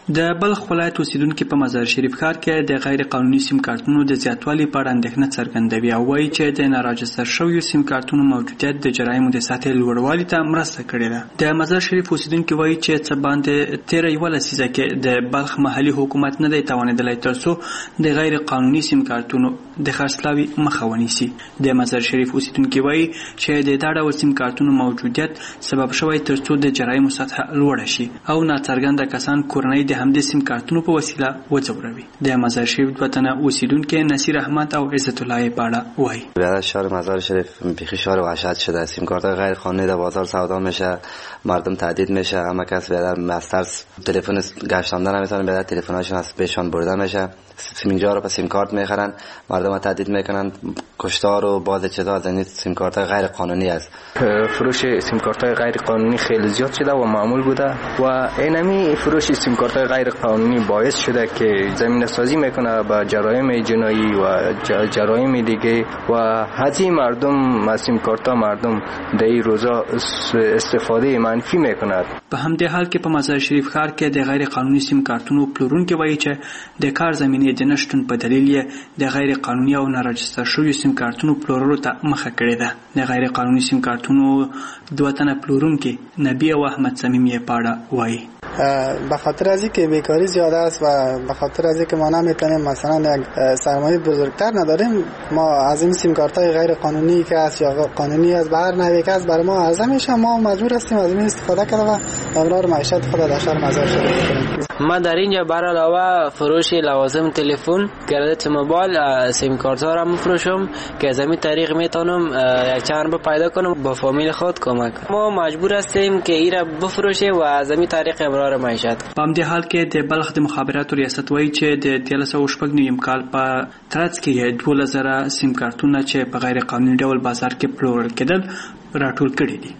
د بلخ ولایت اوسیدونکو په مزار شریف ښار کې د غیر قانوني سیم کارتونو د زیاتوالي په اړه اندېښنه څرګندوي او وایي چې د ناراجستر شویو سیم کارتونو موجودیت د جرایمو د سطحې لوړوالي ته مرسته کړې ده. د مزار شریف اوسیدونکو وایي چې څه باندې 13 لسیزه کې د بلخ محلي حکومت نه دی توانېدلی ترڅو د غیر قانوني سیم کارتونو د خرڅلاوي مخه ونیسي. د مزار شریف اوسیدونکو وایي چې د دا ډول سیم کارتونو موجودیت سبب شوی ترڅو د جرایمو سطح لوړه شي او ناڅرګنده کسان کورنۍ د همدې سیم کارتونو په وسیله وځوروي. د مزار شریف وطن اوسیدونکو نصیر احمد او عزت الله پاړه وایي در شهر مزار شریف بیخی شهر وحشت شده. سیم کارت غیر قانونی در بازار سودا میشه، مردم تهدید میشه، همه کس بیادر از ترس تلفن گشتاندن نمیتونن، بیادر تلفناشون از پیشان برده میشه. اینجا رو به سیم کارت میخرن، مردم تهدید میکنن، کشتار و باز چیزا از این سیم کارت غیر قانونی است. فروش سیم کارت غیر قانونی خیلی زیاد شده و معمول بوده و اینمی فروش سیم کارت غیر قانونی باعث شده که زمینه سازی میکنه به جرایم جنایی و جرایم دیگه و هزی مردم از سیم کارت مردم در این روزا استفاده منفی میکنند. په همدې حال کې په مزار شریف ښار کې د غیر قانوني سیم کارتونو پلورونکي وایي چې د کار زمینې د نشټون په دلیل یې د غیر قانوني او ناراجستر شویو سیم کارتونو پلورلو ته مخه کړې ده. د غیر قانوني سیم کارتونو دوه تنه پلورونکي نبی او احمد صمیم یې پاړه وایي به خاطر از اینکه بیکاری زیاده است و به خاطر از اینکه ما نمیتونیم مثلا یک سرمایه بزرگتر نداریم، ما از این سیم کارت های غیر قانونی که است یا قانونی است بهر نوی که است برای ما عرضه میشه، ما مجبور هستیم از این استفاده کرده و امرار معیشت خود در شهر مزار شریف کنیم. ما در اینجا بر علاوه فروش لوازم تلفن، کردت موبایل، سیم کارت ها را میفروشم که از این طریق میتونم یک چند پیدا کنم با فامیل خود کمک. ما مجبور هستیم که این را بفروشیم و از این طریق امرار معیشت. په همدې حال کې د بلخ د مخابراتو ریاست وایي چې د 1309 کال په ترڅ کې 2000 سیم کارتونه چې په غیر قانوني ډول بازار کې پلورل کېدل راټول کړي دي.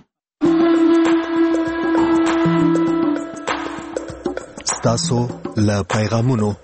ستاسو له پیغامونو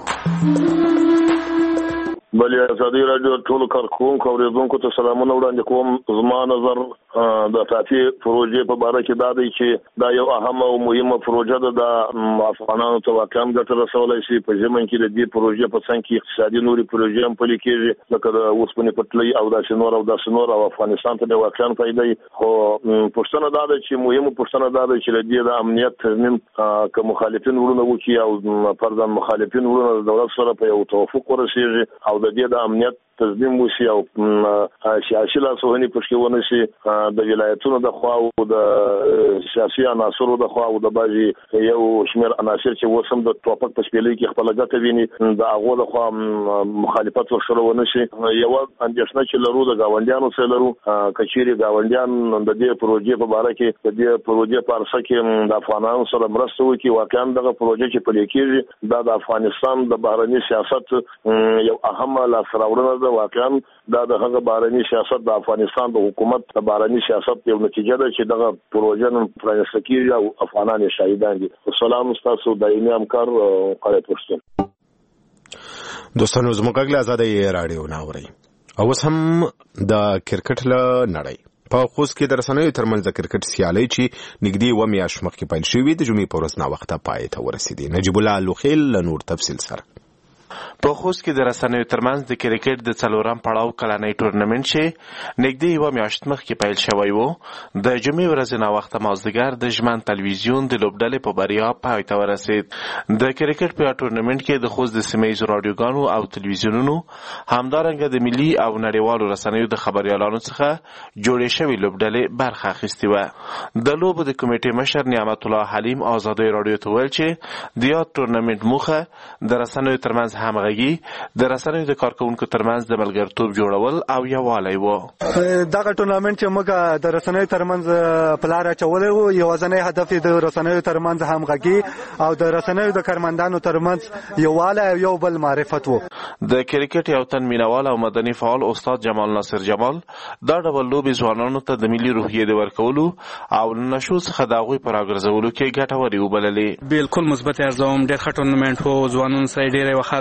بلې ازادي راډیو ټول کارکونکو او اوریدونکو ته سلامونه وړاندې کوم. زما نظر د ټاپي پروژې په اړه کې دا دی چې دا یو اهمه او مهمه پروژه ده د افغانانو ته واقعا ګټه رسولای شي. په ژمن کې د دې پروژې په څنګ کې اقتصادي نوري پروژې هم پلي کېږي لکه د اوسپنې پټلۍ او داسې نور او افغانستان ته واقعا فائدې. خو پښتنه دا ده چې مهمه پښتنه دا ده چې د دې د امنیت تضمین که مخالفین ورونه وکړي او فرضاً مخالفین ورونه د دولت سره په یو توافق ورسېږي او د دې د امنیت تضمین وشي او سیاسي لاسوهنې پکې ونه شي. د ولایتونو د خوا او د سیاسي عناصرو د خوا او د بعضي یو شمېر عناصر چې وسم د توپک په شپېلۍ کې خپل ګټه ویني د هغو د خوا مخالفت ورسره ونه شي. یو اندېښنه چې لرو د ګاونډیانو سره لرو که چیرې ګاونډیان د دې پروژې په اړه کې د دې پروژې په اړه کې د افغانانو سره مرسته وکړي. واقعا دغه پروژې چې پلي کېږي دا د افغانستان د بهرني سیاست یو اهمه لاسته راوړنه ده. واقعا دا د هغه بهرني سیاست د افغانستان د حکومت د بهرني سیاست یو نتیجه ده چې دغه پروژه نن پرانیسته کېږي او افغانان یې شاهدان دي. سلام تاسو دایمي همکار قاری پښتون. دوستانو زموږ غږ له ازادۍ راډیو ناوري او اوس هم د کرکټ له نړۍ په خوست کې د رسنیو ترمنځ د کرکټ سیالۍ چې نږدې و میاشت مخکې پیل شوې د جمعې په ورځ ناوخته پای ته ورسېدې. نجیب الله لوخیل له نور تفصیل سره. په خوست کې د رسنیو ترمنځ د کرکټ د څلورم پړاو کلنۍ ټورنمنت چې نږدې یوه میاشت مخکې پیل شوی و د جمعې ورځې ناوخته مازدیګر د ژمن تلویزیون د لوبډلې په بریا پای ته ورسېد. د کرکټ په ټورنمنت کې د خوست د سیمه ییزو راډیوګانو او تلویزیونونو همدارنګه د ملي او نړیوالو رسنیو د خبریالانو څخه جوړې شوې لوبډلې برخه اخیستې وه. د لوبو د کمیټې مشر نعمت الله حلیم ازادۍ راډیو ته وویل چې د یاد ټورنمنت موخه د رسنیو ترمنځ همغږي د رسنیو د کارکونکو ترمنځ د ملګرتوب جوړول او یووالی و. دغه ټورنمنت چې موږ د رسنیو ترمنځ په لار اچولی و یوازینی هدف یې د رسنیو ترمنځ همغږي او د رسنیو د کارمندانو ترمنځ یووالی او یو بل معرفت و. د کرکټ یو تن مینوال او مدني فعال استاد جمال ناصر جمال دا ډول لوبې ځوانانو ته د ملي روحیې د ورکولو او نشو څخه د هغوی په راګرځولو کې ګټورې وبللې. بالکل مثبت ارزوم. ډېر ښه ټورنمنټ و، ځوانانو سره ډېره یوه ښه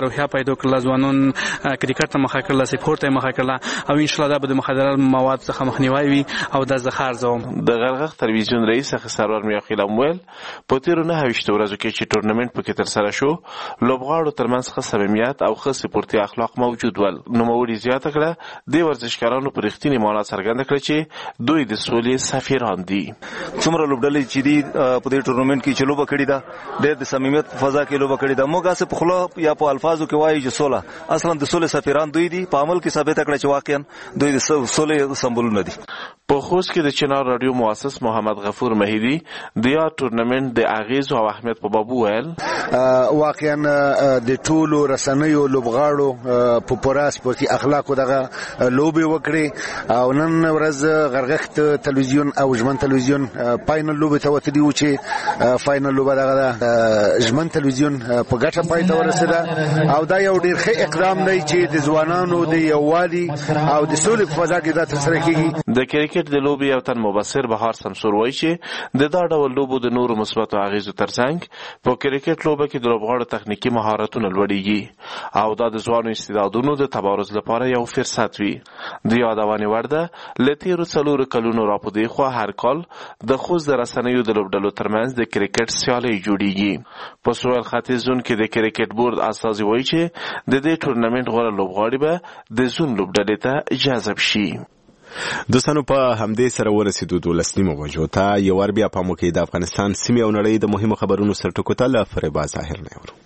روحیه پیدا کړل، ځوانان کرکټ ته مخه کړل، سپورت ته مخه کړل، او ان شاء الله دا به د مخدره مواد څخه مخنیوي وي او د زخار زوم. د غرغښ تلویزیون رئیس سرور میاخیل امویل په تیر 9 ورځو کې چې ټورنمنت پکې تر سره شو، لوبغاړو ترمنځ ښه صمیمیت او ښه سپورتي اخلاق موجود ول. نوموړي زیاته کړه د ورزشکارانو په رښتینې معنا څرګنده کړه چې دوی د سولې سفیران دي. څومره لوبډلې چې دي په دې ټورنمنت کې چې لوبه کړې ده، د صمیمیت فضا کې لوبه کړې ده. موږ اسه په خلا یا په الفاظو کې وایي چې سوله اصلا د سولې سفیران دوی دي، په عمل کې ثابت کړه چې واقعا دوی د سولې سمبولونه دي. په خوست کې د چنار رادیو مؤسس محمد غفور مهیدی د یا ټورنمنت د اغیز او اهمیت په باب وویل واقعا د ټولو رسنیو لوبغاړو په پوره سپورتي اخلاقو دغه لوبي وکړي او نن ورځ غرغښت تلویزیون او ژمن تلویزیون فاینل لوبي ته وتلی و چې فاینل لوبه دغه ژمن تلویزیون په ګټه پای ته ورسېده او دا یو ډیر ښه اقدام دی چې د ځوانانو د یووالي او د سولې په فضا کې دا ترسره کیږي. د کرکټ د لوبي او تن مبصر بهار سمسور وایي چې د دا ډول لوبو د نورو مثبت اغیزو ترڅنګ په کرکټ لوبه کې د لوبغاړو تخنیکی مهارتونه لوړیږي او دا د ځوانو استعدادونو د تبارز لپاره یو فرصت وي. د یادونې وړ ده له تیرو 4 کلونو راپدې خو هر کال د خوست د رسنیو د لوبډلو ترمنځ د کرکټ سیالۍ جوړیږي. په سویل ختیځ زون کې د کرکټ بورډ استازي وایي چې د دې ټورنمنت غوړه لوبغاړي به د زون لوبډلې ته جذب شي. دوستانو په همدې سره ورسېدو 12 بجو ته یو ور بیا په موکې د افغانستان سیمې او نړۍ د مهمو خبرونو سرټکو ته له فریبا ظاهر نه ورو.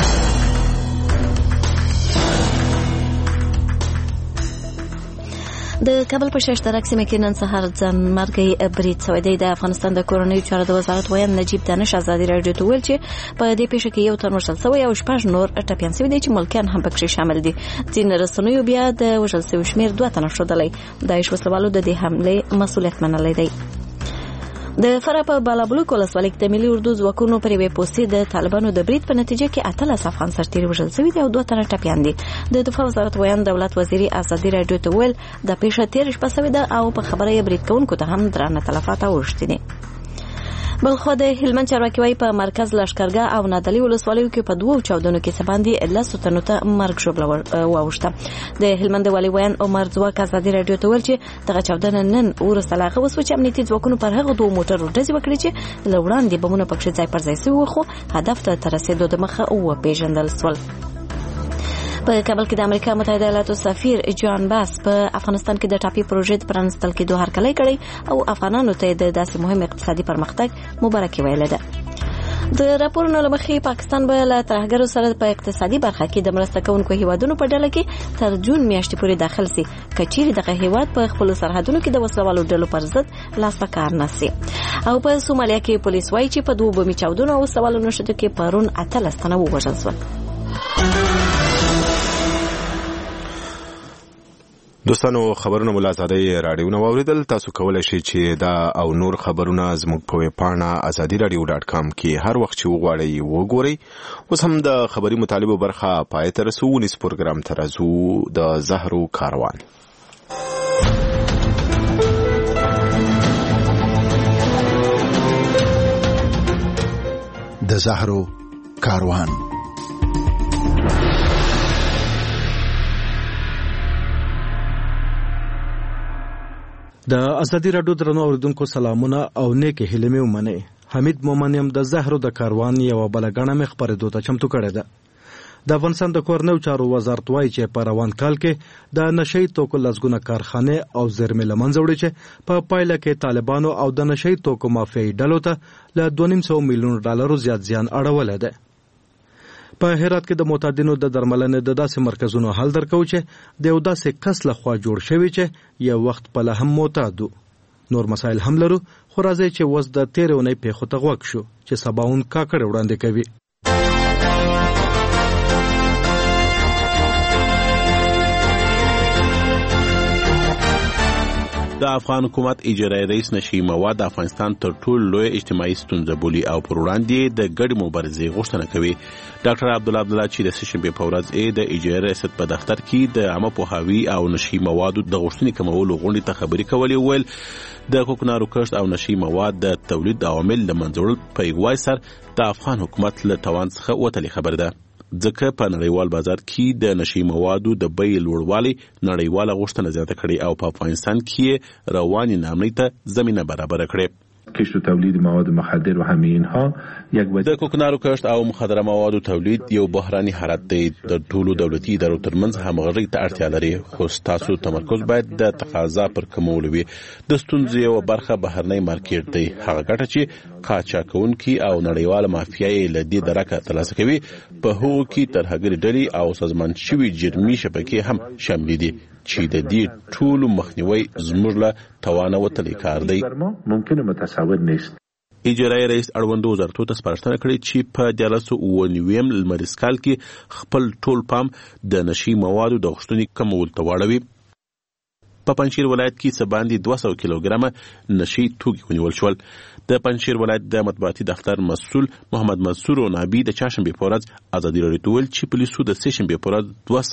د کابل په ششترک سیمه کې نن سهار ځانمرګي برید شوی دی. د افغانستان د کورنیو چارو د وزارت ویان نجیب دانش ازادي راډیو ته ویل چې په دې پیښه کې یو تن وژل شوی او 6 نور ټپیان شوي دي چې ملکیان هم پکې شامل دي. ځینې رسنیو بیا د وژل شوي شمیر 2 تنه ښودلی. داعش وسلوالو د دې حملې مسؤلیت منلی دی. د فراه په بالابلوک ولسوالۍ کې د ملي اردو ځواکونو پر یوې پوستې د طالبانو د برید په نتیجه کې 18 افغان سرتیري وژل شوي دي او 2 تنه ټپیان دي. د دفاع وزارت ویان دولت وزیري ازادي راډیو ته ویل د پیښه تیر شپه شوې ده او په خبره یې برید کوونکو ته هم درانه تلفات اوښتي دي. بلخو د هلمند چارواکي وايي په مرکز لشکرګاه او نادلي ولسوالیو کې په 2 چاودنو کې سباندي 10 تنو ته مرګ ژوبله واوښته. د هلمند والی ویان عمر ځواک ازادي راډیو ته ویل چې دغه چاودنه نن ورسته لاغه وسو چې امنیتي ځواکونو پر هغه 2 موټرو ډزې وکړې چې له وړاندې بمونه پکښې ځای پر ځای شوي خو هدف ته تر رسېدو د مخه وپېژندل شول. په کابل کې د امریکا متحده ایالاتو سفیر جان باس په افغانستان کې د ټاپي پروژې د پرانستل کېدو هرکلی کړی او افغانانو ته د داسې مهم اقتصادي پرمختګ مبارکي ویلې ده. د راپورونو له مخې پاکستان به له ترهګرو سره په اقتصادي برخه کې د مرسته کوونکو هیوادونو په ډله کې تر جون میاشتې پورې داخل شي که چیرې دغه هیواد په خپلو سرحدونو کې د وسلوالو ډلو پر ضد لاس په کار نه شي. او په سومالیا کې پولیس وایي چې په 2 بمي چاودنو او وسلوالو نښتو کې پرون 18 تنه ووژل شول. دوستانو خبرونه ملازادي راډیو نو اوریدل. تاسو کولای شئ چې دا او نور خبرونه زموږ په ویب پاڼه azadiradio.com کې هر وخت چې وغواړئ وګورئ. اوس هم د خبري مطالبه برخه پای ته رسو. نس پروګرام ترازو د زهرو کاروان. د زهرو کاروان. د ازادي راډیو درنو اوریدونکو سلامونه او نیکه هیله مې ومنئ. حمید مومنیم د زهرو د کاروان یو بلګنه مخ پرېدو ته چمتو کړی ده. د افغانستان د کورنیو چارو وزارت وایي چې په روان کال کې د نشئی توکو لسګونه کارخانه او زیرمې له منځه وړي چې په پایله کې طالبانو او د نشئی توکو مافیایي ډلو ته له 2.5 میلیون ډالرو زیات زیان اړولی دی. په هرات کې د معتادینو د درملنې د داسې مرکزونو حل درکو چې د یو داسې کس لخوا جوړ شوی چې یو وخت په له هم معتادو. نور مسایل هم لرو خو راځي چې وس د تیرې اونۍ پیښو ته غوږ شو چې سباون کاکړ وړاندې کوي. د افغان حکومت اجرایی رئیس نشئی مواد د افغانستان تر ټولو لوی اجتماعي ستونزه بولي او پر وړاندې د ګډې مبارزې غوښتنه کوي. ډاکټر عبدالله چې د سشنبې په ورځ د اجرایی ریاست په دفتر کې د عامه پوهاوي او نشئی موادو د غوښتنې کمولو غونډې ته خبرې کولې. ویل د کوکنارو کښت او نشئی مواد د تولید عوامل له منځه وړل په یووالي سره د افغان حکومت له توان څخه وتلې خبر ده. ځکه په نړیوال بازار کې د نشي موادو د بیې لوړوالی نړیواله غوښتنه زیاته کړې او په افغانستان کې رواني نامنۍ ته زمینه برابر کړې. کشت و تولید مواد مخدر و همه اینها یک د کوکنارو کشت او مخدره موادو تولید یو بحراني حالت دی. د ټولو دولتي ادارو ترمنځ همغږي ته اړتیا لري، خو تاسو تمرکز باید د تقاضا پر کمولو وي. د ستونزې یو برخه بهرنی مارکیټ دی، هغه ګټه چې قاچاقونکي او نړیواله مافیا یې له دې درکه ترلاسه کوي. په هغو کې ترهګري ډلې او سازمان شوي جرمي شبکې هم شامل دي چې د دې ټولو مخنیوي زموږ له توانه وتلی کار دی. ممکنه متصور نیست. اجرایي رئیس اړوندو وزارتونو ته سپارښتنه کړې چې په 1999 لمریز کال کې خپل ټول پام د نشي موادو د غوښتنې کمولو ته واړوي. په پنجشیر ولایت کې څه باندې 200 کیلوګرامه نشي توکي ونیول شول. د پنجشیر ولایت د مطبوعاتي دفتر مسؤل محمد منصور نابی د چهارشنبې په ورځ ازادي راډیو ته ویل چې پولیسو د سهشنبې په ورځ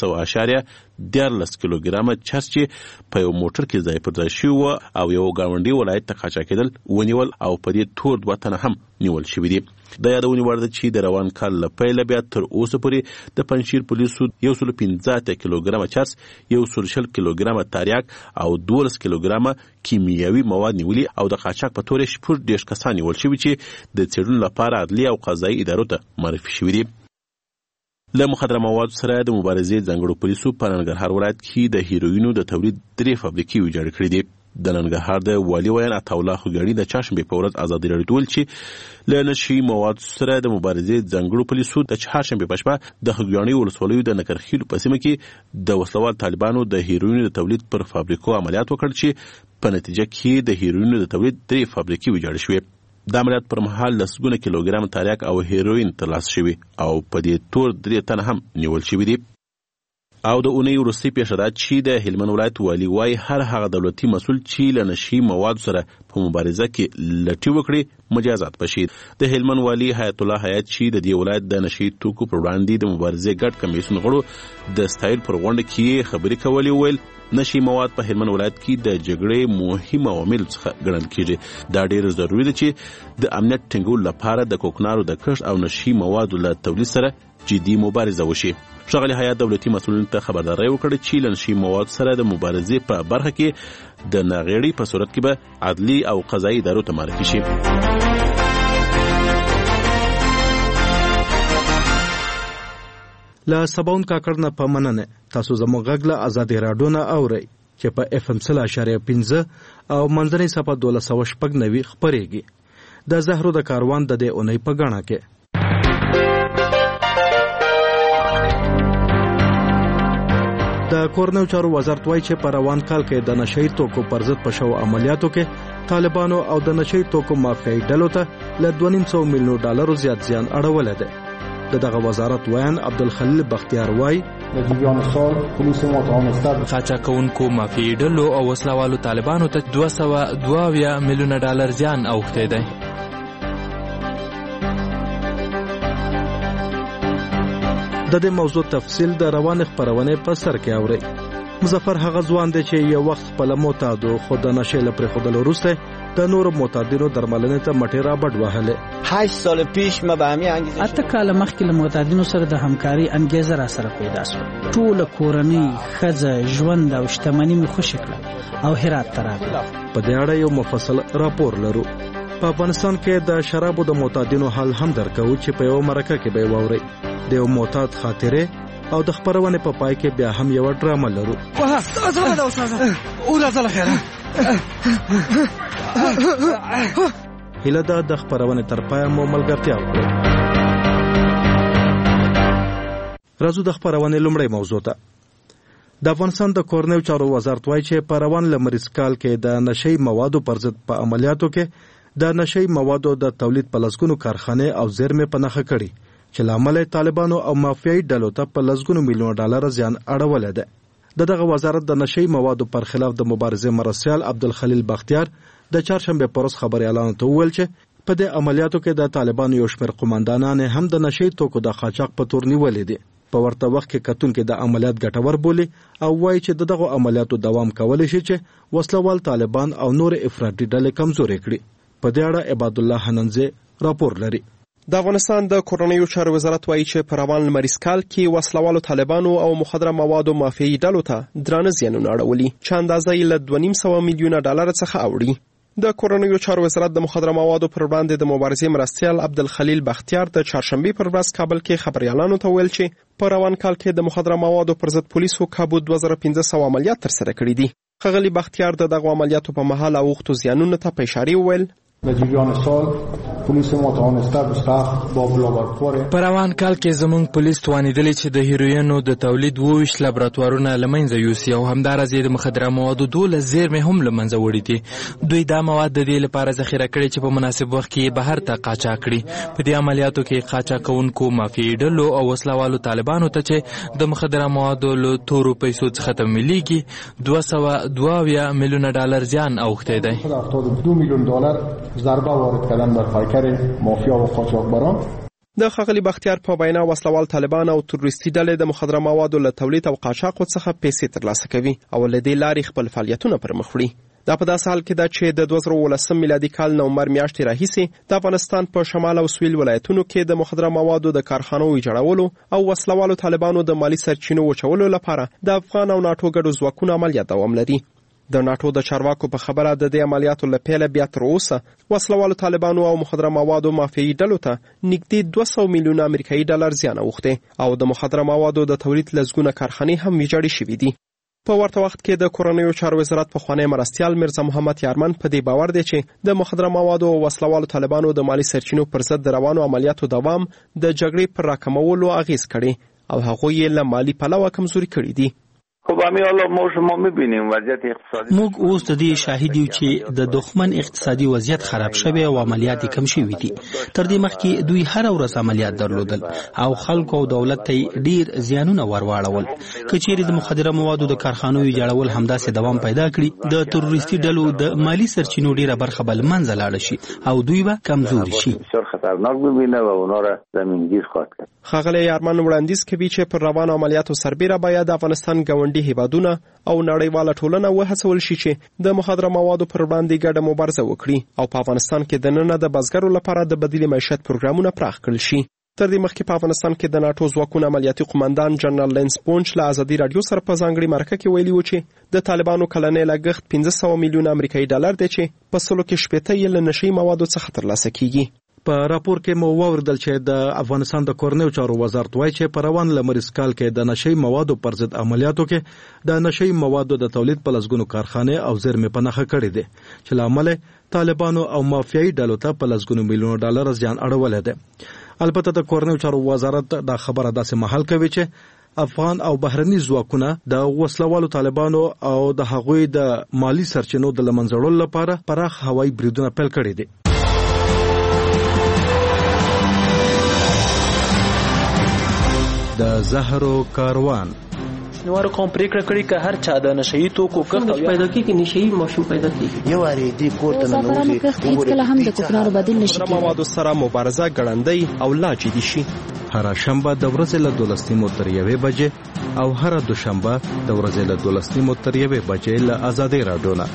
200.14 کیلوګرامه چرس چې په یو موټر کې ځای پر ځای شوي وو او یو ګاونډي ولایت ته قاچاقېدل ونیول او په دې تور 2 تنه هم نیول شوي دي. د یادونې وړ ده چې د روان کال له پیله بیا تر اوسه پورې د پنجشیر پولیسو 115 کیلوګرامه چرس، 120 کیلوګرامه تریاک او 12 کیلوګرامه کیمیاوي مواد نیولي او د قاچاق په تور 14 کسان نیول شوي چې د څېړنې لپاره عدلي او قضایي ادارو ته معرفي شوي دي. له مخدره موادو سره د مبارزې ځانګړو پولیسو په ننګرهار ولایت کې د هیروینو د تولید 3 فابریکې ویجاړې کړې دي. د ننګرهار د والي ویان عطاالله خوګاړي د چهارشنبې په ورځ ازادي راډیو ته ویل چې له نشي موادو سره د مبارزې ځانګړو پولیسو د چهارشنبې په شپه د خوګاڼي ولسوالیو د نکرخیلو په سیمه کې د وسلوال طالبانو د هیروینو د تولید پر فابریکو عملیات وکړ چې په نتیجه کې د هیروینو د تولید 3 فابریکې ویجاړې شوې. د عملیات پر مهال لسګونه کیلوګرام تریاک او هیروین ترلاسه شوي او په دې تور 3 تنه هم نیول شوي دي. او د اونۍ وروستۍ پیښه ده چې د هلمند ولایت والي وایي هر هغه دولتي مسؤل چې له نشي موادو سره په مبارزه کې لټي وکړي مجازات بشي. د هلمند والي حیات الله حیات چې د دې ولایت د نشي توکو پر وړاندې د مبارزې ګډ کمیسیون غړو د ستایل پر غونډه کې خبرې کولې ویل نشي مواد په هلمند ولایت کې د جګړې مهم عوامل څخه ګڼل کېږي. دا ډېر ضروري ده چې د امنیت ټینګولو لپاره د کوکنارو د کښت او نشي موادو له تولید سره جدي مبارزه وشي. ښاغلي حیات دولتي مسؤلینو ته خبرداری وکړه چې له نشي موادو سره د مبارزې په برخه کې د ناغېړۍ په صورت کې به عدلي او قضایي ادارو ته معرفي شي. له سباون کاکړ نه په مننه تاسو زموږ غږ له ازادي راډیو نه اورئ چې په FM 0.15 او منځنۍ صفحه 1290 خپرېږي. د زهرو د کاروان د دې اونۍ په غاڼه کې د کورنیو چارو وزارت وایي چې په روان کال کې د نشئی توکو پر ضد په شوو عملیاتو کې طالبانو او د نشئی توکو مافیایي ډلو ته له $2.5 میلیون زیات زیان اړولی دی. دغه وزارت ویان عبدالخلیل بختیار وایي قاچاقونکو مافیایي ډلو او وسلوالو طالبانو ته $222 میلیون زیان اوښتی دی. د دې موضوع تفصیل د روان خبرونه په سر کې اوري. مظفر هغه ځوان دی چې یو وخت په معتادو خود نشه لپاره خودل وروسته د نور معتادینو درملنې ته مټې را بډ وهله. 8 سال پیش ما به همین انګیزه اته کال مخکې له معتادینو سره د همکاري انګیزه را سره پیدا شو. ټول کورنۍ خزه ژوند او شتمنۍ مو خوشی کړه او هرات ته راغله. په دې اړه یو مفصل راپور لرو. په افغانستان کې د شرابو د معتادینو حال هم درکو چې په یو مرکه کې به ووري د یو معتاد خاطره او د خبرونه په پای کې بیا هم یو ډرامه لرو. واه زما دا استاد او راځه خیره هله دا د خبرونه تر پای مو ملګرتیا وکړه. راځو د خبرونه لومړی موضوع ته. د افغانستان د کورنیو چارو وزارت وایي چې په روان لمریز کال کې د نشئی موادو پر ضد په عملیاتو کې د نشئی موادو د تولید په لسګونو کارخانه او زیرمې په نخښه کړي چې لامل طالبانو او مافیایي ډلو ته په لسګونو میلیون $، زیان اړولی دی. دغه وزارت د نشئی موادو پر خلاف د مبارزې مرسیال عبدالخلیل بختیار د چهارشنبې په ورځ خبري اعلان ته وویل چې په دې عملیاتو کې د طالبانو یو شمېر قوماندانان هم د نشئی توکو د قاچاق په تور نیولې دي. په ورته وخت کې کتونکو د عملیات ګټور بولي او وایي چې دغه عملیاتو دوام کولی شي چې وسلوال طالبان او نور افراطي ډلې کمزورې کړي. په دې اړه عباد الله حننزه راپور لري. د افغانستان د کورنیو چارو وزارت وایي چې په روان لمریز کال کې وسلوالو طالبانو او مخدره موادو مافیایي ډلو ته درانه زیانونه اړولي چې اندازه یې له 2.5 میلیونه ډالر څخه اوړي. د کورنیو چارو وزارت د مخدره موادو پر وړاندې د مبارزې مرستیال عبدالخلیل بختیار د چهارشنبې پر ورځ کابل کې خبريالانو ته ویل چې په روان کال کې د مخدره موادو پر ضد پولیسو کابو 2500 عملیات ترسره کړي دي. ښاغلي بختیار د دغه عملیاتو په مهال اوښتو زیانونو ته په اشاره وویل در جریان سال پلیس ما توانسته مستحق با لابراتوار په روان کال کې زموږ پولیس توانیدلی چې د هیروینو د تولید 22 لابراتوارونه له منځه یوسي او همداراز د مخدره موادو 12 زیرمې هم له منځه وړي دي. دوی دا مواد د دې لپاره ذخیره کړي چې په مناسب وخت کې بهر ته قاچاق کړي. په دې عملیاتو کې قاچاقونکو مافیایي ډلو او وسلوالو طالبانو ته چې د مخدره موادو له تورو پیسو څخه تمویلېږي 222 میلیونه ډالر زیان اوښتی دی. 72 میلیون دلار ضربه وارد کردن بر پیکر مافیا و قاچاقبران. د ښاغلي بختیار په وینا وسلوال طالبان او تروریستي ډلې د مخدره موادو له تولید او قاچاق څخه پیسې ترلاسه کوي او له دې لارې خپل فعالیتونه پر مخ وړي. دا په داسې حال کې ده چې د 2019 میلادي کال نومبر میاشتې راهیسې د افغانستان په شمال او سویل ولایتونو کې د مخدره موادو د کارخانو ویجاړولو او وسلوالو طالبانو د مالی سرچینو وچولو لپاره د افغان او ناټو ګډو ځواکونو عملیات دوام لري. د ناټو د چارواکو په خبره د دې عملیاتو له پیله بیا تر اوسه وسلوالو طالبانو او مخدره موادو مافیایي ډلو ته نږدې 200 میلیونه امریکایي ډالر زیان اوښتی او د مخدره موادو د تولید لسګونه کارخانې هم ویجاړې شوي دي. په ورته وخت کې د کورنیو چارو وزارت پخوانی مرستیال میرزا محمد یارمن په دې باور دی چې د مخدره موادو او وسلوالو طالبانو د مالی سرچینو پر ضد د روانو عملیاتو دوام د جګړې پر راکمولو اغیز کړي او هغوی یې له مالی پلوه کمزوري کړي دي. خب همین حالا ما شما میبینیم وضعیت اقتصادی موږ اوس د دې شاهد یو چې د دښمن اقتصادي وضعیت خراب شوی او عملیات کم شوي دي. تر دې مخکې دوی هر ورځ عملیات درلودل او خلکو او دولت ته ډیر زیانونه ورواړول. کچېری د مخدره موادو د کارخانو ویجاړول همداسې دوام پیدا کړي د تروریستي ډلو د مالی سرچینو ډیره برخه بل منځ لاړ شي او دوی به کمزوري شي. بسیار خطرناک ببینه و اونا را زمینگیر خواهد کرد. ښاغلی یارمن وړاندیز کوي چې پر روانو عملیاتو سربیره باید د افغانستان ګاونډي هیوادونه او نړیواله ټولنه وهڅول شي چې د مخدره موادو پر وړاندې ګډه مبارزه وکړي او په افغانستان کې دننه د بزګرو لپاره د بدیل معیشت پروګرامونه پراخ کړل شي. تر دې مخکې په افغانستان کې د ناټو ځواکونو عملیاتي قومندان جنرال لینس پونچ له ازادي رادیو سره په ځانګړي مرکه کې ویلي و چې د طالبانو کلنی لګښت 1500 میلیونه امریکایي ډالر دی چې په سلو کې 70 یې له نشي موادو څخه ترلاسه کیږي. په راپور کې مو واوریدل چې د افغانستان د کورنیو چارو وزارت وایي چې په روان لمریز کال کې د نشي موادو پر ضد عملیاتو کې د نشي موادو د تولید په لسګونو کارخانې او زیرمې په نښه کړې دي چې لامل طالبانو او مافیایي ډلو ته په لسګونو میلیونو ډالر زیان اړولی دی. البته د کورنیو چارو وزارت دا خبره داسې مهال کوي چې افغان او بهرني ځواکونه د وسلوالو طالبانو او د هغوی د مالی سرچینو د لمنځړلو لپاره پراخ هوایي بریدونه پیل کړي دي. د زهرو کاروان نوار قوم پریکړه کړې که هر چا د نشئی توکو کښت پیدا کیږي نشئی ماشوم پیدا کیږي یو اړې دې کوټه نه نوځي کله هم د کوکنارو بدیل نشي کېدای. موادو سره مبارزه ګړندۍ او لا جدي شي. هر شنبه د ورځې له 12 تر 1 بجې او هر دوشنبه د ورځې له 12 تر 1 بجې له آزادۍ رادیو نه.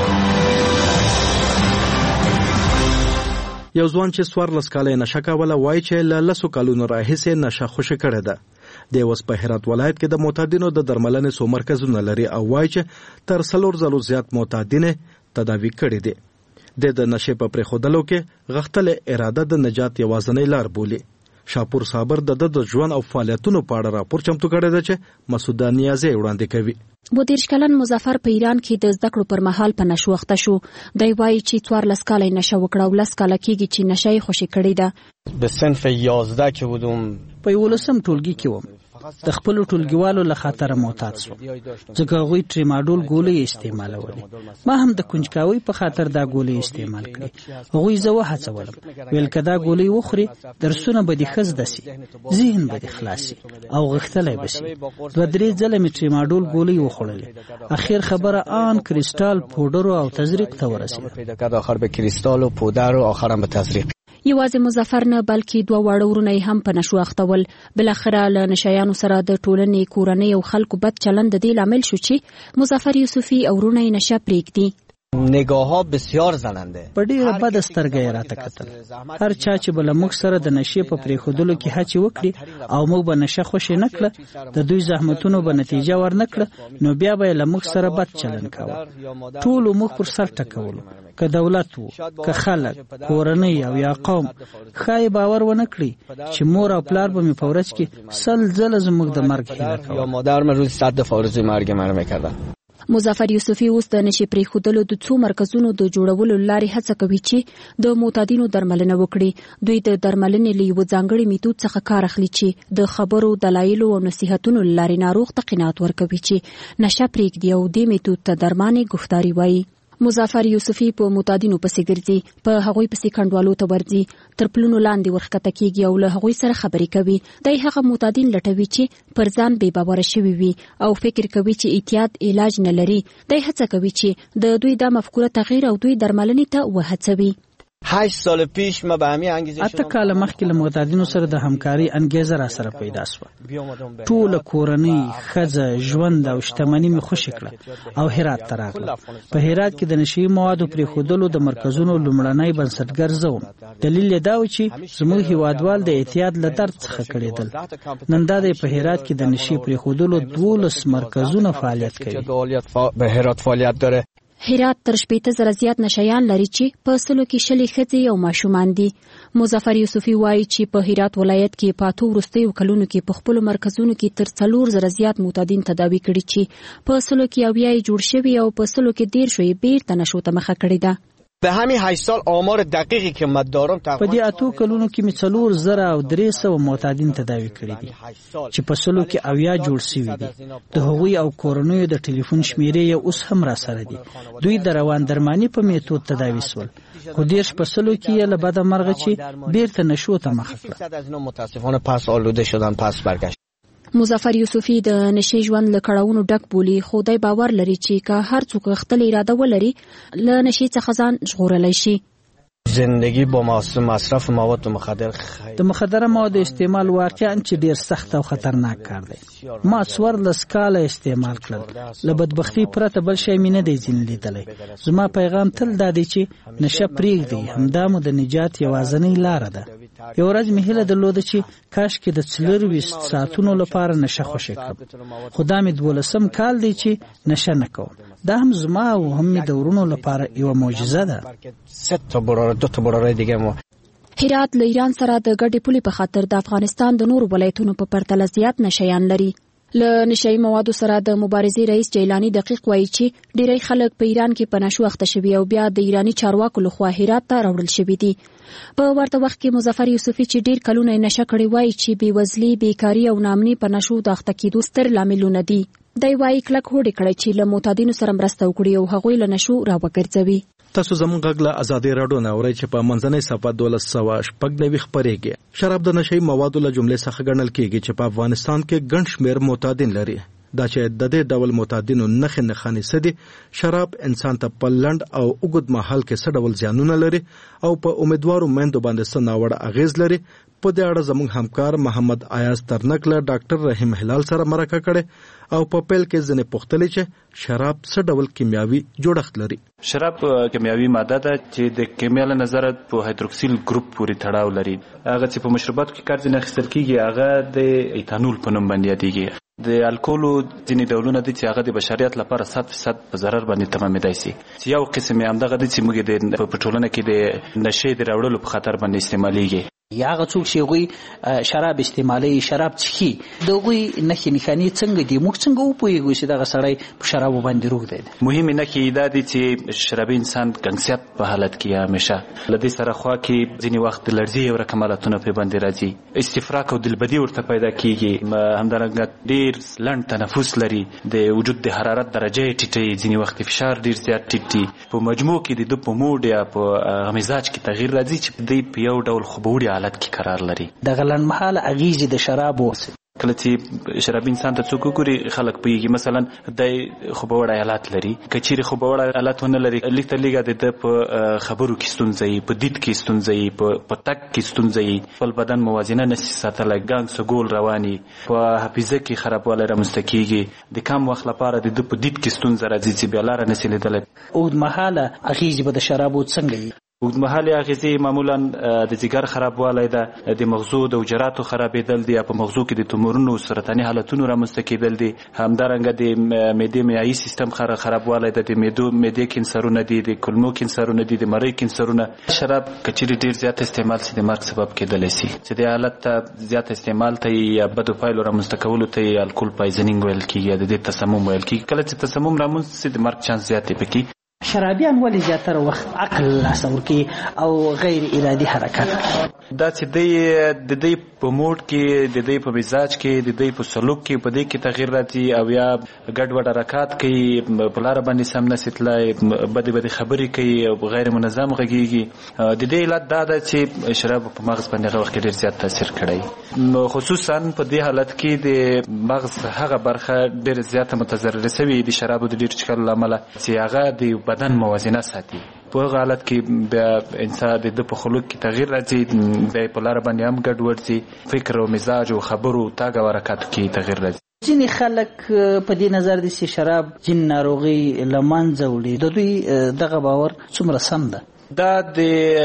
یو ځوان چې 14 کاله نشه کوله وایي چې له 10 کالونو راهیسې نشه خوشې کړې ده. د اوس په هرات ولایت کې د معتادینو د درملنې څو مرکزونه لري او وایي چې تر 4 ځلو زیات معتادین تداوی کړي دي. د نشې په پرېښودلو کې غښتلې اراده د نجات یوازینۍ لار بولي. شاپور صابر د ژوند او فعالیتونو په اړه راپور چمتو کړی دی چې مسعود نیازی وړاندې کوي. 32 کلن مظفر په ایران کې د زده کړو پر مهال په نشو اخته شو. دی وایي چې 14 کاله نشه وکړه او 10 کاله کېږي چې نشه یې خوشې کړې ده. به صنف 11 کې ودوم. په 11 ټولګي کې وم. د خپل ټولګیوالو له خطر معتاد شو ځکه هغوی ټریماډول ګولۍ استعمالولې. ما هم د کنجکاوۍ په خاطر دا ګولۍ استعمال کړې. هغوی زه وهڅولم ویل که دا ګولۍ وخوري درسونه به دې ښه زده سي، ذهن به دې خلاص سي او غښتلی به سي. 2-3 ځله مې ټریماډول ګولۍ وخوړلې. اخر خبره آن کریسټال پودر او تزریق ته ورسېده. آخر به کریسټال او پودر او آخرم به تزریق. یوازې مظفر نه بلکې 2 واړه ورونه هم په نشو اختول. بلاخره له نشایانو سره د ټولنې کورنۍ او خلکو بد چلند د دې لامل شو چې مظفر یوسفي او ورونه یې نشه پرېږدي. نگاه‌ها بسیار زننده. په ډیره بد سترګه راته کتل. هر چا چې بل موږ سره د نشې په پریښودلو کې هڅه وکړي او موږ به نشه خوشی نکړه، د دوی زحمتونو به نتیجه ورنکړه، نو بیا به له موږ سره بد چلن کاوه. ټول موږ پر سر ټکولو، که دولت وو، که خلک، کورنۍ او یا قوم. خای باور ونه کړی چې مور او پلار به مې په ورځ کې 100 ځله زموږ د مرګ هیله کوله. یا مادر مې روز 100 دفعه آرزوی مرګ منو میکردن. مظفر یوسفی اوس د نشي پریښودلو د څو مرکزونو د جوړولو لارې هڅه کوي چې د معتادینو درملنه وکړي. دوی د درملنې له یو ځانګړي میتود څخه کار اخلي چې د خبرو، دلایلو او نصيحتونو لارې ناروغ ته قناعت ورکوي چې نشه پرېږدي او دې میتود ته درمانې گفتاری وایي. مظفر یوسفی په معتادینو پسې ګرځي، په هغوی پسې کندوالو ته ورځي، تر پلونو لاندې ورښکته کیږي او له هغوی سره خبرې کوي. دی هغه معتادین لټوي چې پر ځان بې باوره شوي وي او فکر کوي چې اعتیاد علاج نه لري. دی هڅه کوي چې د دوی دا مفکوره تغییر او دوی درملنې ته وهڅوي. 8 سال پیش ما به همین انگیزه اته کال مخکې له معتادینو سره د همکاري انګیزه را سره پیدا شوه. ټول کورنۍ، ښځه، ژوند او شتمني مې خوشی کړه او هرات ته راغله. په هرات کې د نشي موادو پرېښودلو د مرکزونو لومړنی بنسټګر زه وم. دلیل یې دا و چې زموږ هیوادوال د اعتیاد له درد څخه کړېدل. نن دا د په هرات کې د نشي پرېښودلو 12 مرکزونه فعالیت کوي. به هرات فعالیت داره. هرات تر 15,000 زیات نشیان لري چې په سلو کې شلي ښځې او ماشومان دي. مظفر یوسفی وایي چې په هرات ولایت کې په 2 وروستیو کلونو کې په خپلو مرکزونو کې تر 4,000 زیات معتادین تداوي کړي چې په سلو کې اویا یې جوړ شوي او په سلو کې 13 یې بیرته نشو ته مخه کړې ده. به همین 8 سال آمار دقیقی که من دارم په دې 8 کلونو کې می 4,300 معتادین تداوي کړي دي چې په سلو کې اویا جوړ شوي دي. د هغوی او کورنیو د ټلیفون شمیرې یې اوس هم را سره دي. دوی د روان درمانی په میتود تداوي سول، خو دیرش په سلو کې یې له بده مرغه چې بیرته نشو ته مخه کړه. متاسفانه پس آلوده شدن، پس برگشت. مظفر یوسفی د نشي ژوند له کړهونو ډک بولی، خو دی باور لري چې که هر څوک خپل اراده ولري له نشي څخه ځان ژغورلی شي. زندگی با مصرف مواد مخدر د مخدره موادو استعمال واقعا چې ډیر سخت او خطرناک کار دی. ما څوارلس کاله استعمال کړل، له بدبختی پرته بل شی مې نه دی ځین لیدلی. زما پیغام تل دا دی چې نشه پرېږدئ، همدا مو د نجات یوازینۍ لاره ده. یو ورځ مې هیله درلوده چې کاشکې د 24 ساعتونو لپاره نشه خوشی کړم، خو دا مې 12 کال دی چې نشه نه کوم. دا هم زما او هم مې د ورونو لپاره یوه معجزه ده. 2 براره دیگه ما هرات له ایران سره د ګډې پولې په خاطر د افغانستان د نورو ولایتونو په پرتله زیات نشیان لري. له نشئی موادو سره د مبارزې رئیس جیلانی دقیق وایي چې ډیری خلک په ایران کې په نشو اخته شوي او بیا د ایرانی چارواکو لخوا هرات ته راوړل شوي دي. په ورته وخت کې مظفر یوسفی چې ډیر کلونه نشه کړي وایي چې بېوزلي، بیکاري او ناامني په نشو د اخته کېدو ستر لاملونه دي. دی وایي کلک هوډ کړی چې له معتادینو سره مرسته وکړي او هغوی له نشو راوګرځوي. تاسو زموږ غږ له ازادي راډیو نه اورئ چې په منځنۍ صفحه 1290 خپرېږي. شراب د نشئی موادو له جملې څخه ګڼل کېږي چې په افغانستان کې ګڼ شمېر معتادین لري. دا چې د دې ډول معتادینو نښې نښانې څه دي، شراب انسان ته په لنډ او اوږد مهال کې څه ډول زیانونه لري او په امیدوارو میندو باندې څه ناوړه اغیز لري، په دې اړه زموږ همکار محمد ایاز ترنک له ډاکټر رحیم هلال سره مرکه کړې او په پیل کې ځنې پوښتلې چې شراب څه ډول کیمیاوي جوړښت لري. شراب کیمیاوي ماده ده چې د کیمیا له نظره په هایدروکسیل ګروپ پورې تړاو لري. هغه چې په مشروباتو کې کار ځینې اخیستل کېږي هغه د ایتانول په نوم باندې یادېږي. د الکولو ځینې ډولونه دي چې هغه د بشریت لپاره 100% په ضرر باندې تمامېدای شي. یو قسم یې همدغه دی چې موږ په ټولنه کې د نشې د راوړلو په خاطر باندې استعمالېږي. یا هغه څوک چې هغوی شراب استعمالوي، شراب څښي، د هغوی نښې نښانې څنګه دي؟ موږ څنګه وپوهېږو چې دغه سړی په شرابو باندې روږ دی؟ مهمې نښې دا دي چې شرابي انسان ګنګسیت په حالت کې همیشه له دې سره خوا کې ځینې وخت د لړزې یو رقم حالتونه پرې باندې راځي، استفراق او دلبدي ورته پیدا کېږي، همدارنګه ډېر لنډ تنفس لري، د وجود د حرارت درجه یې ټیټه وي، ځینې وخت فشار ډېر زیات ټیټ دي. په مجموع کې د ده په موډ یا په مزاج کې تغییر راځي چې دوی په یو ډول خوبوړي حالت کې قرار لري. دغه لنډمهاله اغیزې د شرابو کله کله چې شرابي انسان ته څوک وګوري خلک پوهېږي مثلا دی خو به وړ ایالات لري که چیرې خو به وړ ایالات ونه لري لږ تر لږه د په خبرو کې ستونزه وي په دید کې ستونزه وي په تګ کې ستونزه وي خپل بدن موازنه نشي ساتلی ګنګ سګول روان وي په حافظه کې خرابوالی رامنځته کیږي د کم وخت لپاره د ده په دید کې ستونزه راځي چې بیا لاره نشي لیدلی اوږدمهاله اغېزې به د شرابو څنګه وي اوږدمهالې اغېزې معمولا د ځیګر خرابوالی ده د مغزو د حجراتو خرابېدل دي یا په مغزو کې د تومورونو سرطاني حالتونو رامنځته کیدل دي همدارنګه د معدې معیایي سیستم خرابوالی ده د معدې کینسرونه دي د کولمو کینسرونه دي د مرۍ کینسرونه شراب که چیرې ډېر زیات استعمال شي د مرګ سبب کیدلی شي چې د حالت ته زیات استعمال ته یا بدو پایلو رامنځته کولو ته الکول پایزنینګ ویل کیږي یا د دې تسمم ویل کیږي کله چې تسمم رامنځته شي د مرګ چانس زیات دی پکې شرابیان ولې زیاتره وخت عقل لاسه ورکوي او غیر ارادي حرکت دا چې د دې په موډ کې د دې په مزاج کې د دې په سلوک کې په دې کې تغییر راځي او یا ګډوډ حرکات کوي په لاره باندې سم نشي تللی بدې خبرې کوي او غیر منظم غږیږي د دې علت دا ده چې شراب په مغز باندې هغه وخت کې ډېر زیات تاثیر کړی خصوصا په دې حالت کې د مغز هغه برخه ډېر زیاته متضرره شوې د شرابو د ډېر څښلو له امله چې هغه د بدن موازنه ساتي په هغه حالت کې بیا انسان د په خلق کې تغییر راځي بیا په لاره باندې هم ګډوډ ځي فکر او مزاج او خبرو تاګ او حرکاتو کې تغییر راځي ځینې خلک په دې نظر دي چې شراب جن ناروغي له منځه وړي د دوی دغه باور څومره سم ده دا د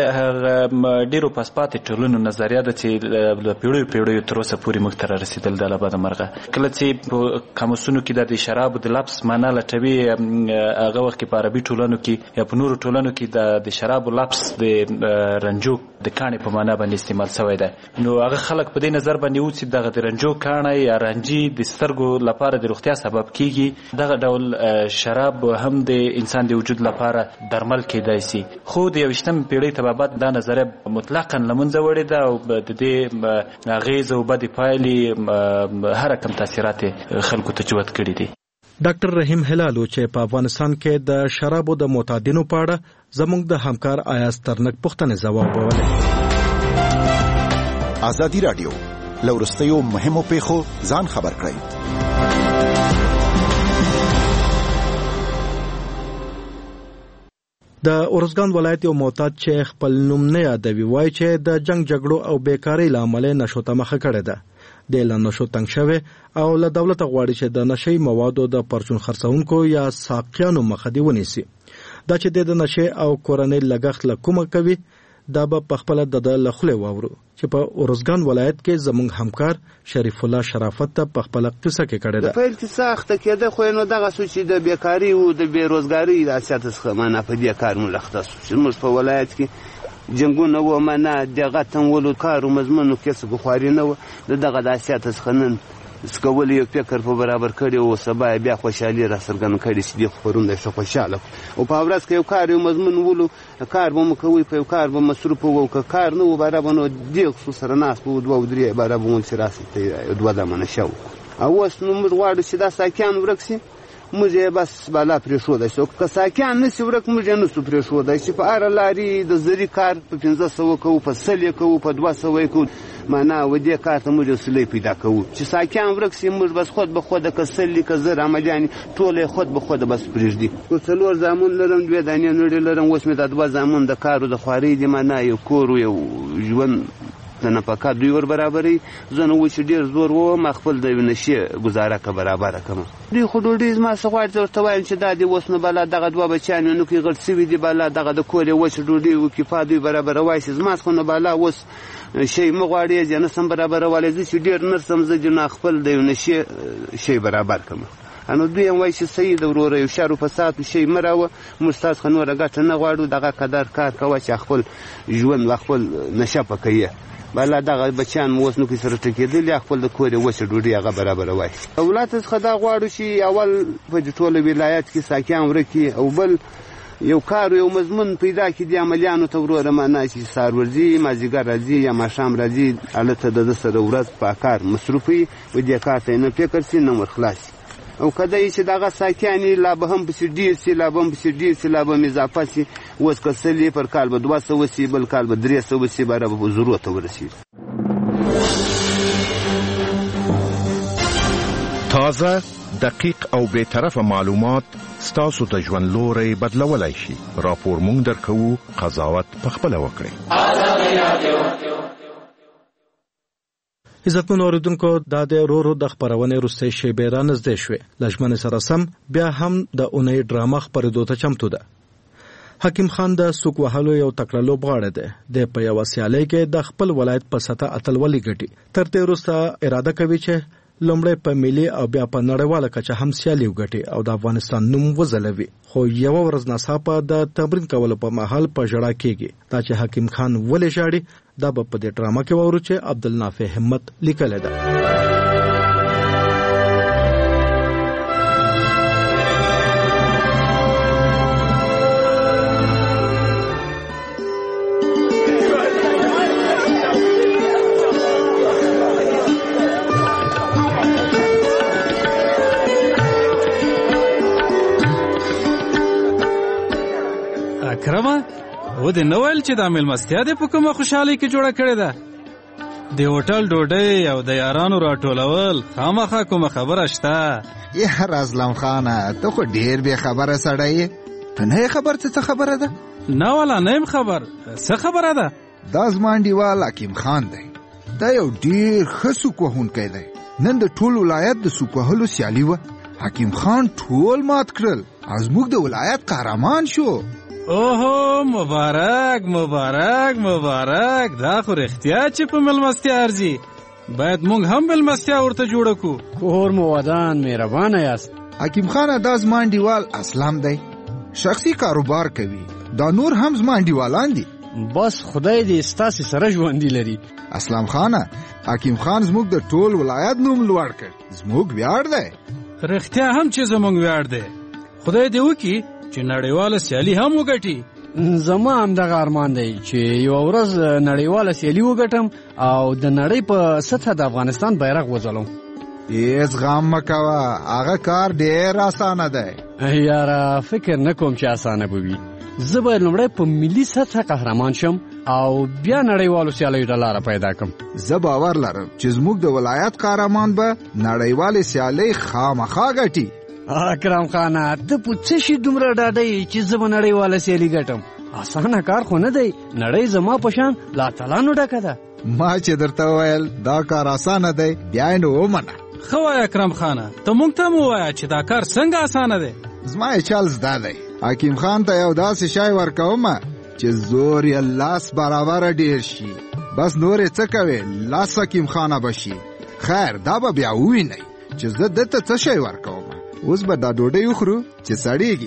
ډیرو پاسپاتې ټولنو نظریه ده چې د پیړیو تر اوسه پورې موږ ته رارسېدل د لبده مرغه کله چې په قاموسونو کې د شرابو د لفظ معنا لټوي هغه وخت کې په عربي ټولنو کې یا په نورو ټولنو کې د شرابو لفظ د رنجو د کاڼې په معنا باندې استعمال شوی دی نو هغه خلک په دې نظر باندې و چې دغه د رنجو کاڼی یا رنجي د سترګو لپاره د روغتیا سبب کیږي دغه ډول شراب هم د انسان د وجود لپاره درمل کیدای شي خو د 21 پیړۍ ته بعد دا نظریه مطلقاً له منځه وړې ده او د دې اغېزې او بدې پایلې هر کوم تاثیرات خلکو ته جوت کړي دي ډاکټر رحیم هلالو چې په افغانستان کې د شرابو د معتادینو په اړه زموږ د همکار آیاز ترنک پوښتنې ځواب ورکړ ازادي رادیو لورستیو مهمو پیښو ځان خبر کړئ د اورزګان ولایت یو معتاد چې خپل نوم نه یادوي وایي چې د جنگ جګړو او بیکاری له امله نشو ته مخه کړې ده د نشو تنګ شوی او له دولت غواړي چې د نشي موادو د پرچون خرڅونکو یا ساقیانو مخه دی ونیسي دا چې د نشي او کورنۍ لګښت له کومه کوي دا به په خپل د لخلې واورو چې په اورزګان ولایت کې زموږ همکار شریف الله شرافت ته په خپل قصه کې کړی ده په پیل کې سخت کېده خو نو دغه سوچ د بیکاری او د بیروزګاری د اساس څخه معنا په دې کار ملخص چې موږ په ولایت کې جنگونه و معنا دغه تنولو کارو مضمونو کې څه بخاري نه و دغه د اساس څخه نن سکول یو فکر په برابر کړي او سبا بیا خوشحالي را څرګند کړي چې د خبرونه څه خوشاله او په ورځ کې یو کار یو مضمون ولو کار به مکوي په کار به مصروف وو کار نو برابر نو د خصوص سره ناس په 2 او 3 برابر مون چې راسته 2 دمنه شو او اوس نو موږ غواړو چې دا ساکان ورکسي موږ بس بالا پرې شو د شو که ساکان نشي ورک موږ نه سو پرې شو د چې په اړه لاري د زری کار په 1500 کو په سل کو په 200 کو معنا و دې کار ته موږ وسلې پیدا کوو چې ساکان ورکسي موږ بس خود به خود کسلی کزر عملیان ټول خود به خود بس پرېږدي کو څلور زامن لرم 2 دانې نړۍ لرم اوس مې د 2 زامن د کارو د خواري دي معنا یو کور یو ژوند نه پکا دوی ور برابرې زنه و چې ډیر زور و ما خپل د نشي گزاره کا برابر کما دوی خو ډیر ما سغواړ ته وایم چې دا دی وسنه بلا دغه 2 بچان نو کې غړ سوي دی بلا دغه د کور و چې ډوډۍ و کې فادوی برابر وای چې زما خو نه بلا وس شی مغواړي جن سم برابر والي چې ډیر نرسم ز جنا خپل د نشي شی برابر کما انو دوی وای چې سید ورور یو شارو فساد شي مراوه مستاز خنور غټ نه غواړو دغه قدر کار کوي چې خپل ژوند خپل نشه پکې بلا دغه بچان موس نو کې سره ټکېدل یا خپل د کور وسه ډوډۍ هغه برابر وای اولاد خدا غواړو چې اول په ټوله ولایت کې ساکان ورکی او بل یو کار یو مضمون پیدا کړي د عملیانو ته وروره معنا چې سارورځي مازیګر راځي یا ماښام راځي الته د سره ورځ په کار مصروفي و دې کار ته نه فکر سي نه ورخلاص او کله چې دغه ساکانی لا به هم په ډیر سي لا به هم په ډیر سي لا به اضافه سي اوس کسلی پر کال به 200 سي بل کال به 300 سي برابر ضرورت ورسي تازه، دقیق او بے طرفه معلومات ستاسو د ژوند لوري بدلولای شي. راپور مونږ درکو، قضاوت پخپله وکړئ. عزتمن اوریدونکو، دا د رورو د خبرونې وروستۍ شیبې رانږدې شوې. له ژمنې سره سم بیا هم د اونۍ ډرامه خپرېدو ته چمتو ده. حکیم خان د سوک وهلو یو تکړه لوبغاړی دی. د په یوه سیالۍ کې د خپل ولایت په سطح اتلولي ګټي. تر دې وروسته اراده کوي چې لومړی په ملي او بیا په نړیواله کچه هم سیالي وګټي او د افغانستان نوم وځلوي. خو یوه ورځ ناڅاپه د تمرین کولو په مهال په ژړا کېږي. دا چې حکیم خان ولې ژاړي، دا به په دې ډرامه کې واورو چې عبدالنافع همت لیکلې ده. اکرمه، و دې نه ویل چې دا مېلمستیا دې په کومه خوشحالۍ کې جوړه کړې ده؟ د هوټل ډوډۍ او د یارانو راټولول خامخا کومه خبره شته؟ یار اسلم خانه، ته خو ډېر بې خبره سړی یې. ته نه یې خبر څه خبره ده؟ نه والا نه یم خبر. څه خبره ده؟ دا زما انډیوال حکیم خان دی. دا یو ډېر ښه سوک وهونکی دی. نن د ټول ولایت د سوک وهلو سیالي وه. حکیم خان ټول مات کړل او زموږ د ولایت قهرمان شو. اوهو، مبارک مبارک مبارک. دا خو رښتیا چې په مېلمستیا ارزي. باید موږ هم مېلمستیا ورته جوړه کړو. کور مو ودان، مهربانه یاست. حکیم خان دا زما انډیوال اسلام دی. شخصي کاروبار کوي. دا نور هم زما انډیوالان دي. بس خدای دې ستاسې سره ژوندي لري. اسلام خانه، حکیم خان زموږ د ټول ولایت نوم لوړ کړ. زموږ ویاړ دی. رښتیا هم چې زموږ ویاړ دی. خدای دې وکړي چې نړیواله سیالي هم وګټي. زما هم دغه ارمان دی چې یو ورځ نړیواله سیالي وګټم او د نړۍ په سطح د افغانستان بیرغ وځلم. هیڅ غم مه کوه، هغه کار ډېر اسانه دی. یاره فکر نه کوم چې اسانه به وي. زه باید لومړی په ملي سطح قهرمان شم او بیا نړیوالو سیالیو ته لاره پیدا کړم. زه باور لرم چې زموږ د ولایت قهرمان به نړیوالې سیالۍ خامخا ګټي. اکرم خانه، ته په څه شي دومره ډاډی چې زه به نړیواله سیالي ګټم؟ اسانه کار خو نه دی. نړۍ زما په شان له اتلانو ډکه ده. ما چې درته وویل دا کار اسانه دی، بیا یې نو ومنه. ښه وایه اکرم خانه، ته موږ ته هم ووایه چې دا کار څنګه اسانه دی. زما یې چل زده دی. حکیم خان ته یو داسې شی ورکومه چې زور یې لاس برابره ډېر شي. بس نور یې څه کوې، لاس حکیم خانه به شي. خیر، دا به بیا ووینئ چې زه دته څه شی ورکوم. اوس به دا ډوډۍ وخورو چې سړیږي.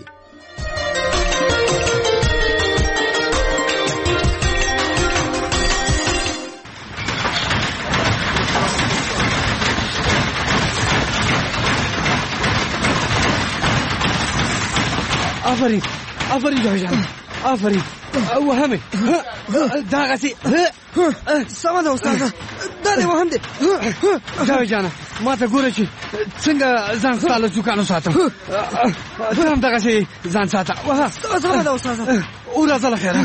آفرین آفرین جاوید جان، آفرین. وهمه دغسې سمه ده استاده، دا دې وهم دی. جاوید جانه، ما ته ګوره چې څنګه ځان ستا له زکانو ساتم. ته هم دغسې ځان ساته. سمه ده استاده. وراځه له خیره.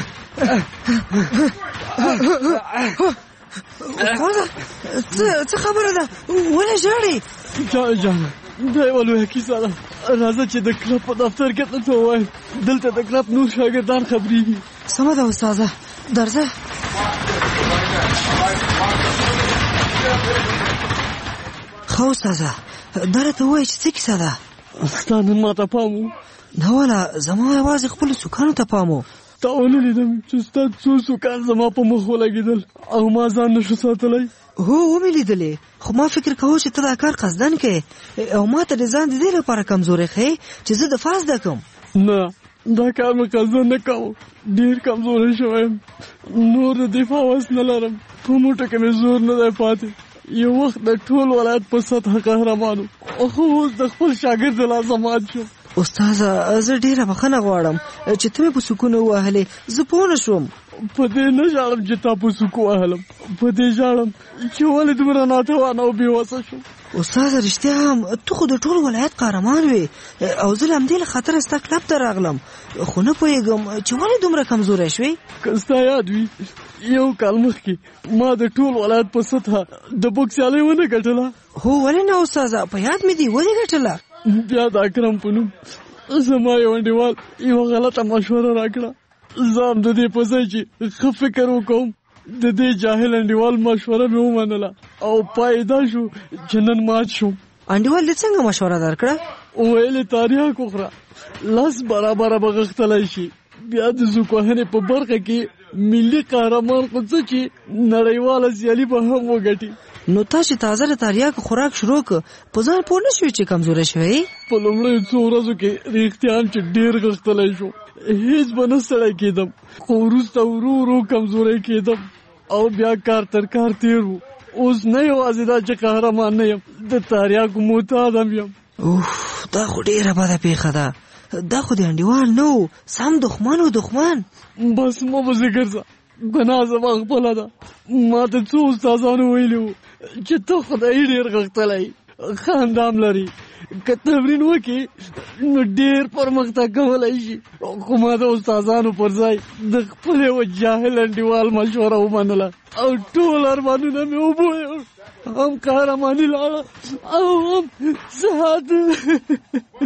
استاده څه خبره ده؟ ولې ژاړې؟ جاوید جانه، دا یوه لویه کیسه ده. راځه چې د کلب په دفتر کې درته ووایم. دلته د کلب نور شاګردان خبرېږي. سمه ده استاده، درځه. ښه استاده، دا راته ووایه چې څه کیسه ده؟ ستا نن ما ته پام و؟ نه والا، زما یوازې خپلو سوکانو ته پام و. تا ونه لیدم چې ستا څو سوکان زما په مخ ولګېدل او ما ځان نشو ساتلی. هو ومې لیدلې، خو ما فکر کوه چې ته دا کار قصدن کوې او ما ته د ځان د دې لپاره کمزوري ښیې چې زه دفاع زده کړم. نه، دا کار مې قصدن نه کوم. ډېر کمزوری شوی یم، نور د دفاع وس نه لرم. په موټه کې مې زور نه دی پاتې. یو وخت د ټول ولایت په سطح قهرمانو، خو اوس د خپل شاګرد د لاسه مات شوم. استاده، زه ډېره بخښنه غواړم چې ته مې په سکون ووهلې. زه پوه نه شوم. په دې نه ژاړم چې تا په سوک ووهلم، په دې ژاړم چې ولې دومره ناتوانه او بېوسه شوم. استاد رښتیا هم ته خو د ټول ولایت قهرمان وې او زه له همدې له خاطره ستا کلب ته راغلم خو نه پوهېږم چې ولې دومره کمزوری شوې. که ستا یاد وي یو کال مخکې ما د ټول ولایت په سطحه د بوکس سیالۍ ونه ګټله. هو ولې نه استاده په یاد مې دي ولې ګټله؟ بیا د اکرم په نوم زما یو انډیوال یوه غلطه مشوره راکړه. زه هم د دې په ځای چې ښه فکر وکړم د دې جاهل انډیوال مشوره مې ومنله او پایدا شو چې نن مات شوم. انډیوال دې څنګه مشوره درکړه؟ ویلې تاریخ وخوره لاس برابره به غښتلی شي. بیا د زوکوهنې په برخه کې ملي قهرمان خو څه چې نړیواله سیالي به هم وګټي. نو تا چې تازه د تریاکو خوراک شروع کړ په ځان پوه نه شوې چې کمزوری شوی؟ په لومړیو څو ورځو کې رښتیا چې ډېر غښتلی شو هیڅ به نه ستړی کېدم خو وروسته ورو ورو کمزوری کېدم او بیا کار تر کار تېر و. اوس نه یوازې دا چې قهرمان نه یم د تریاکو محتاج هم یم. اوف دا خو ډېره بده پیښه ده. دا خو د انډیوال نه و سم دښمن و دښمن. بس مه پسې ګرځه ګناه زما خپله ده. ما ته څو استادانو ویلي وو چې ته خدای ډېر غښتلی ښه اندام لري که تمرین وکړي نو ډېر پرمختګ کولی شي. خو ما د استادانو پر ځای د خپل یوه جاهل انډیوال مشوره ومنله او ټول ارمانونه مې وبویل. هم قهرماني لاړه او هم صحت.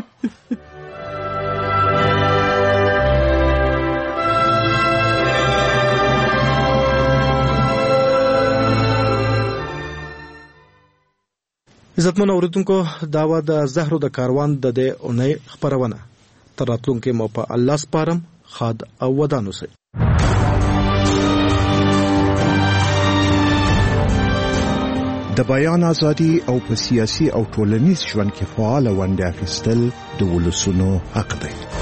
عزتمن اوریدونکو دا و د زهرو د کاروان د دې اونۍ خپرونه. تر راتلونکي مو په الله سپارم. خاد او ودان اوسئ. د بیان ازادي او په سیاسي او ټولنیز ژوند کې فعال ونډه اخیستل د ولسونو حق دی.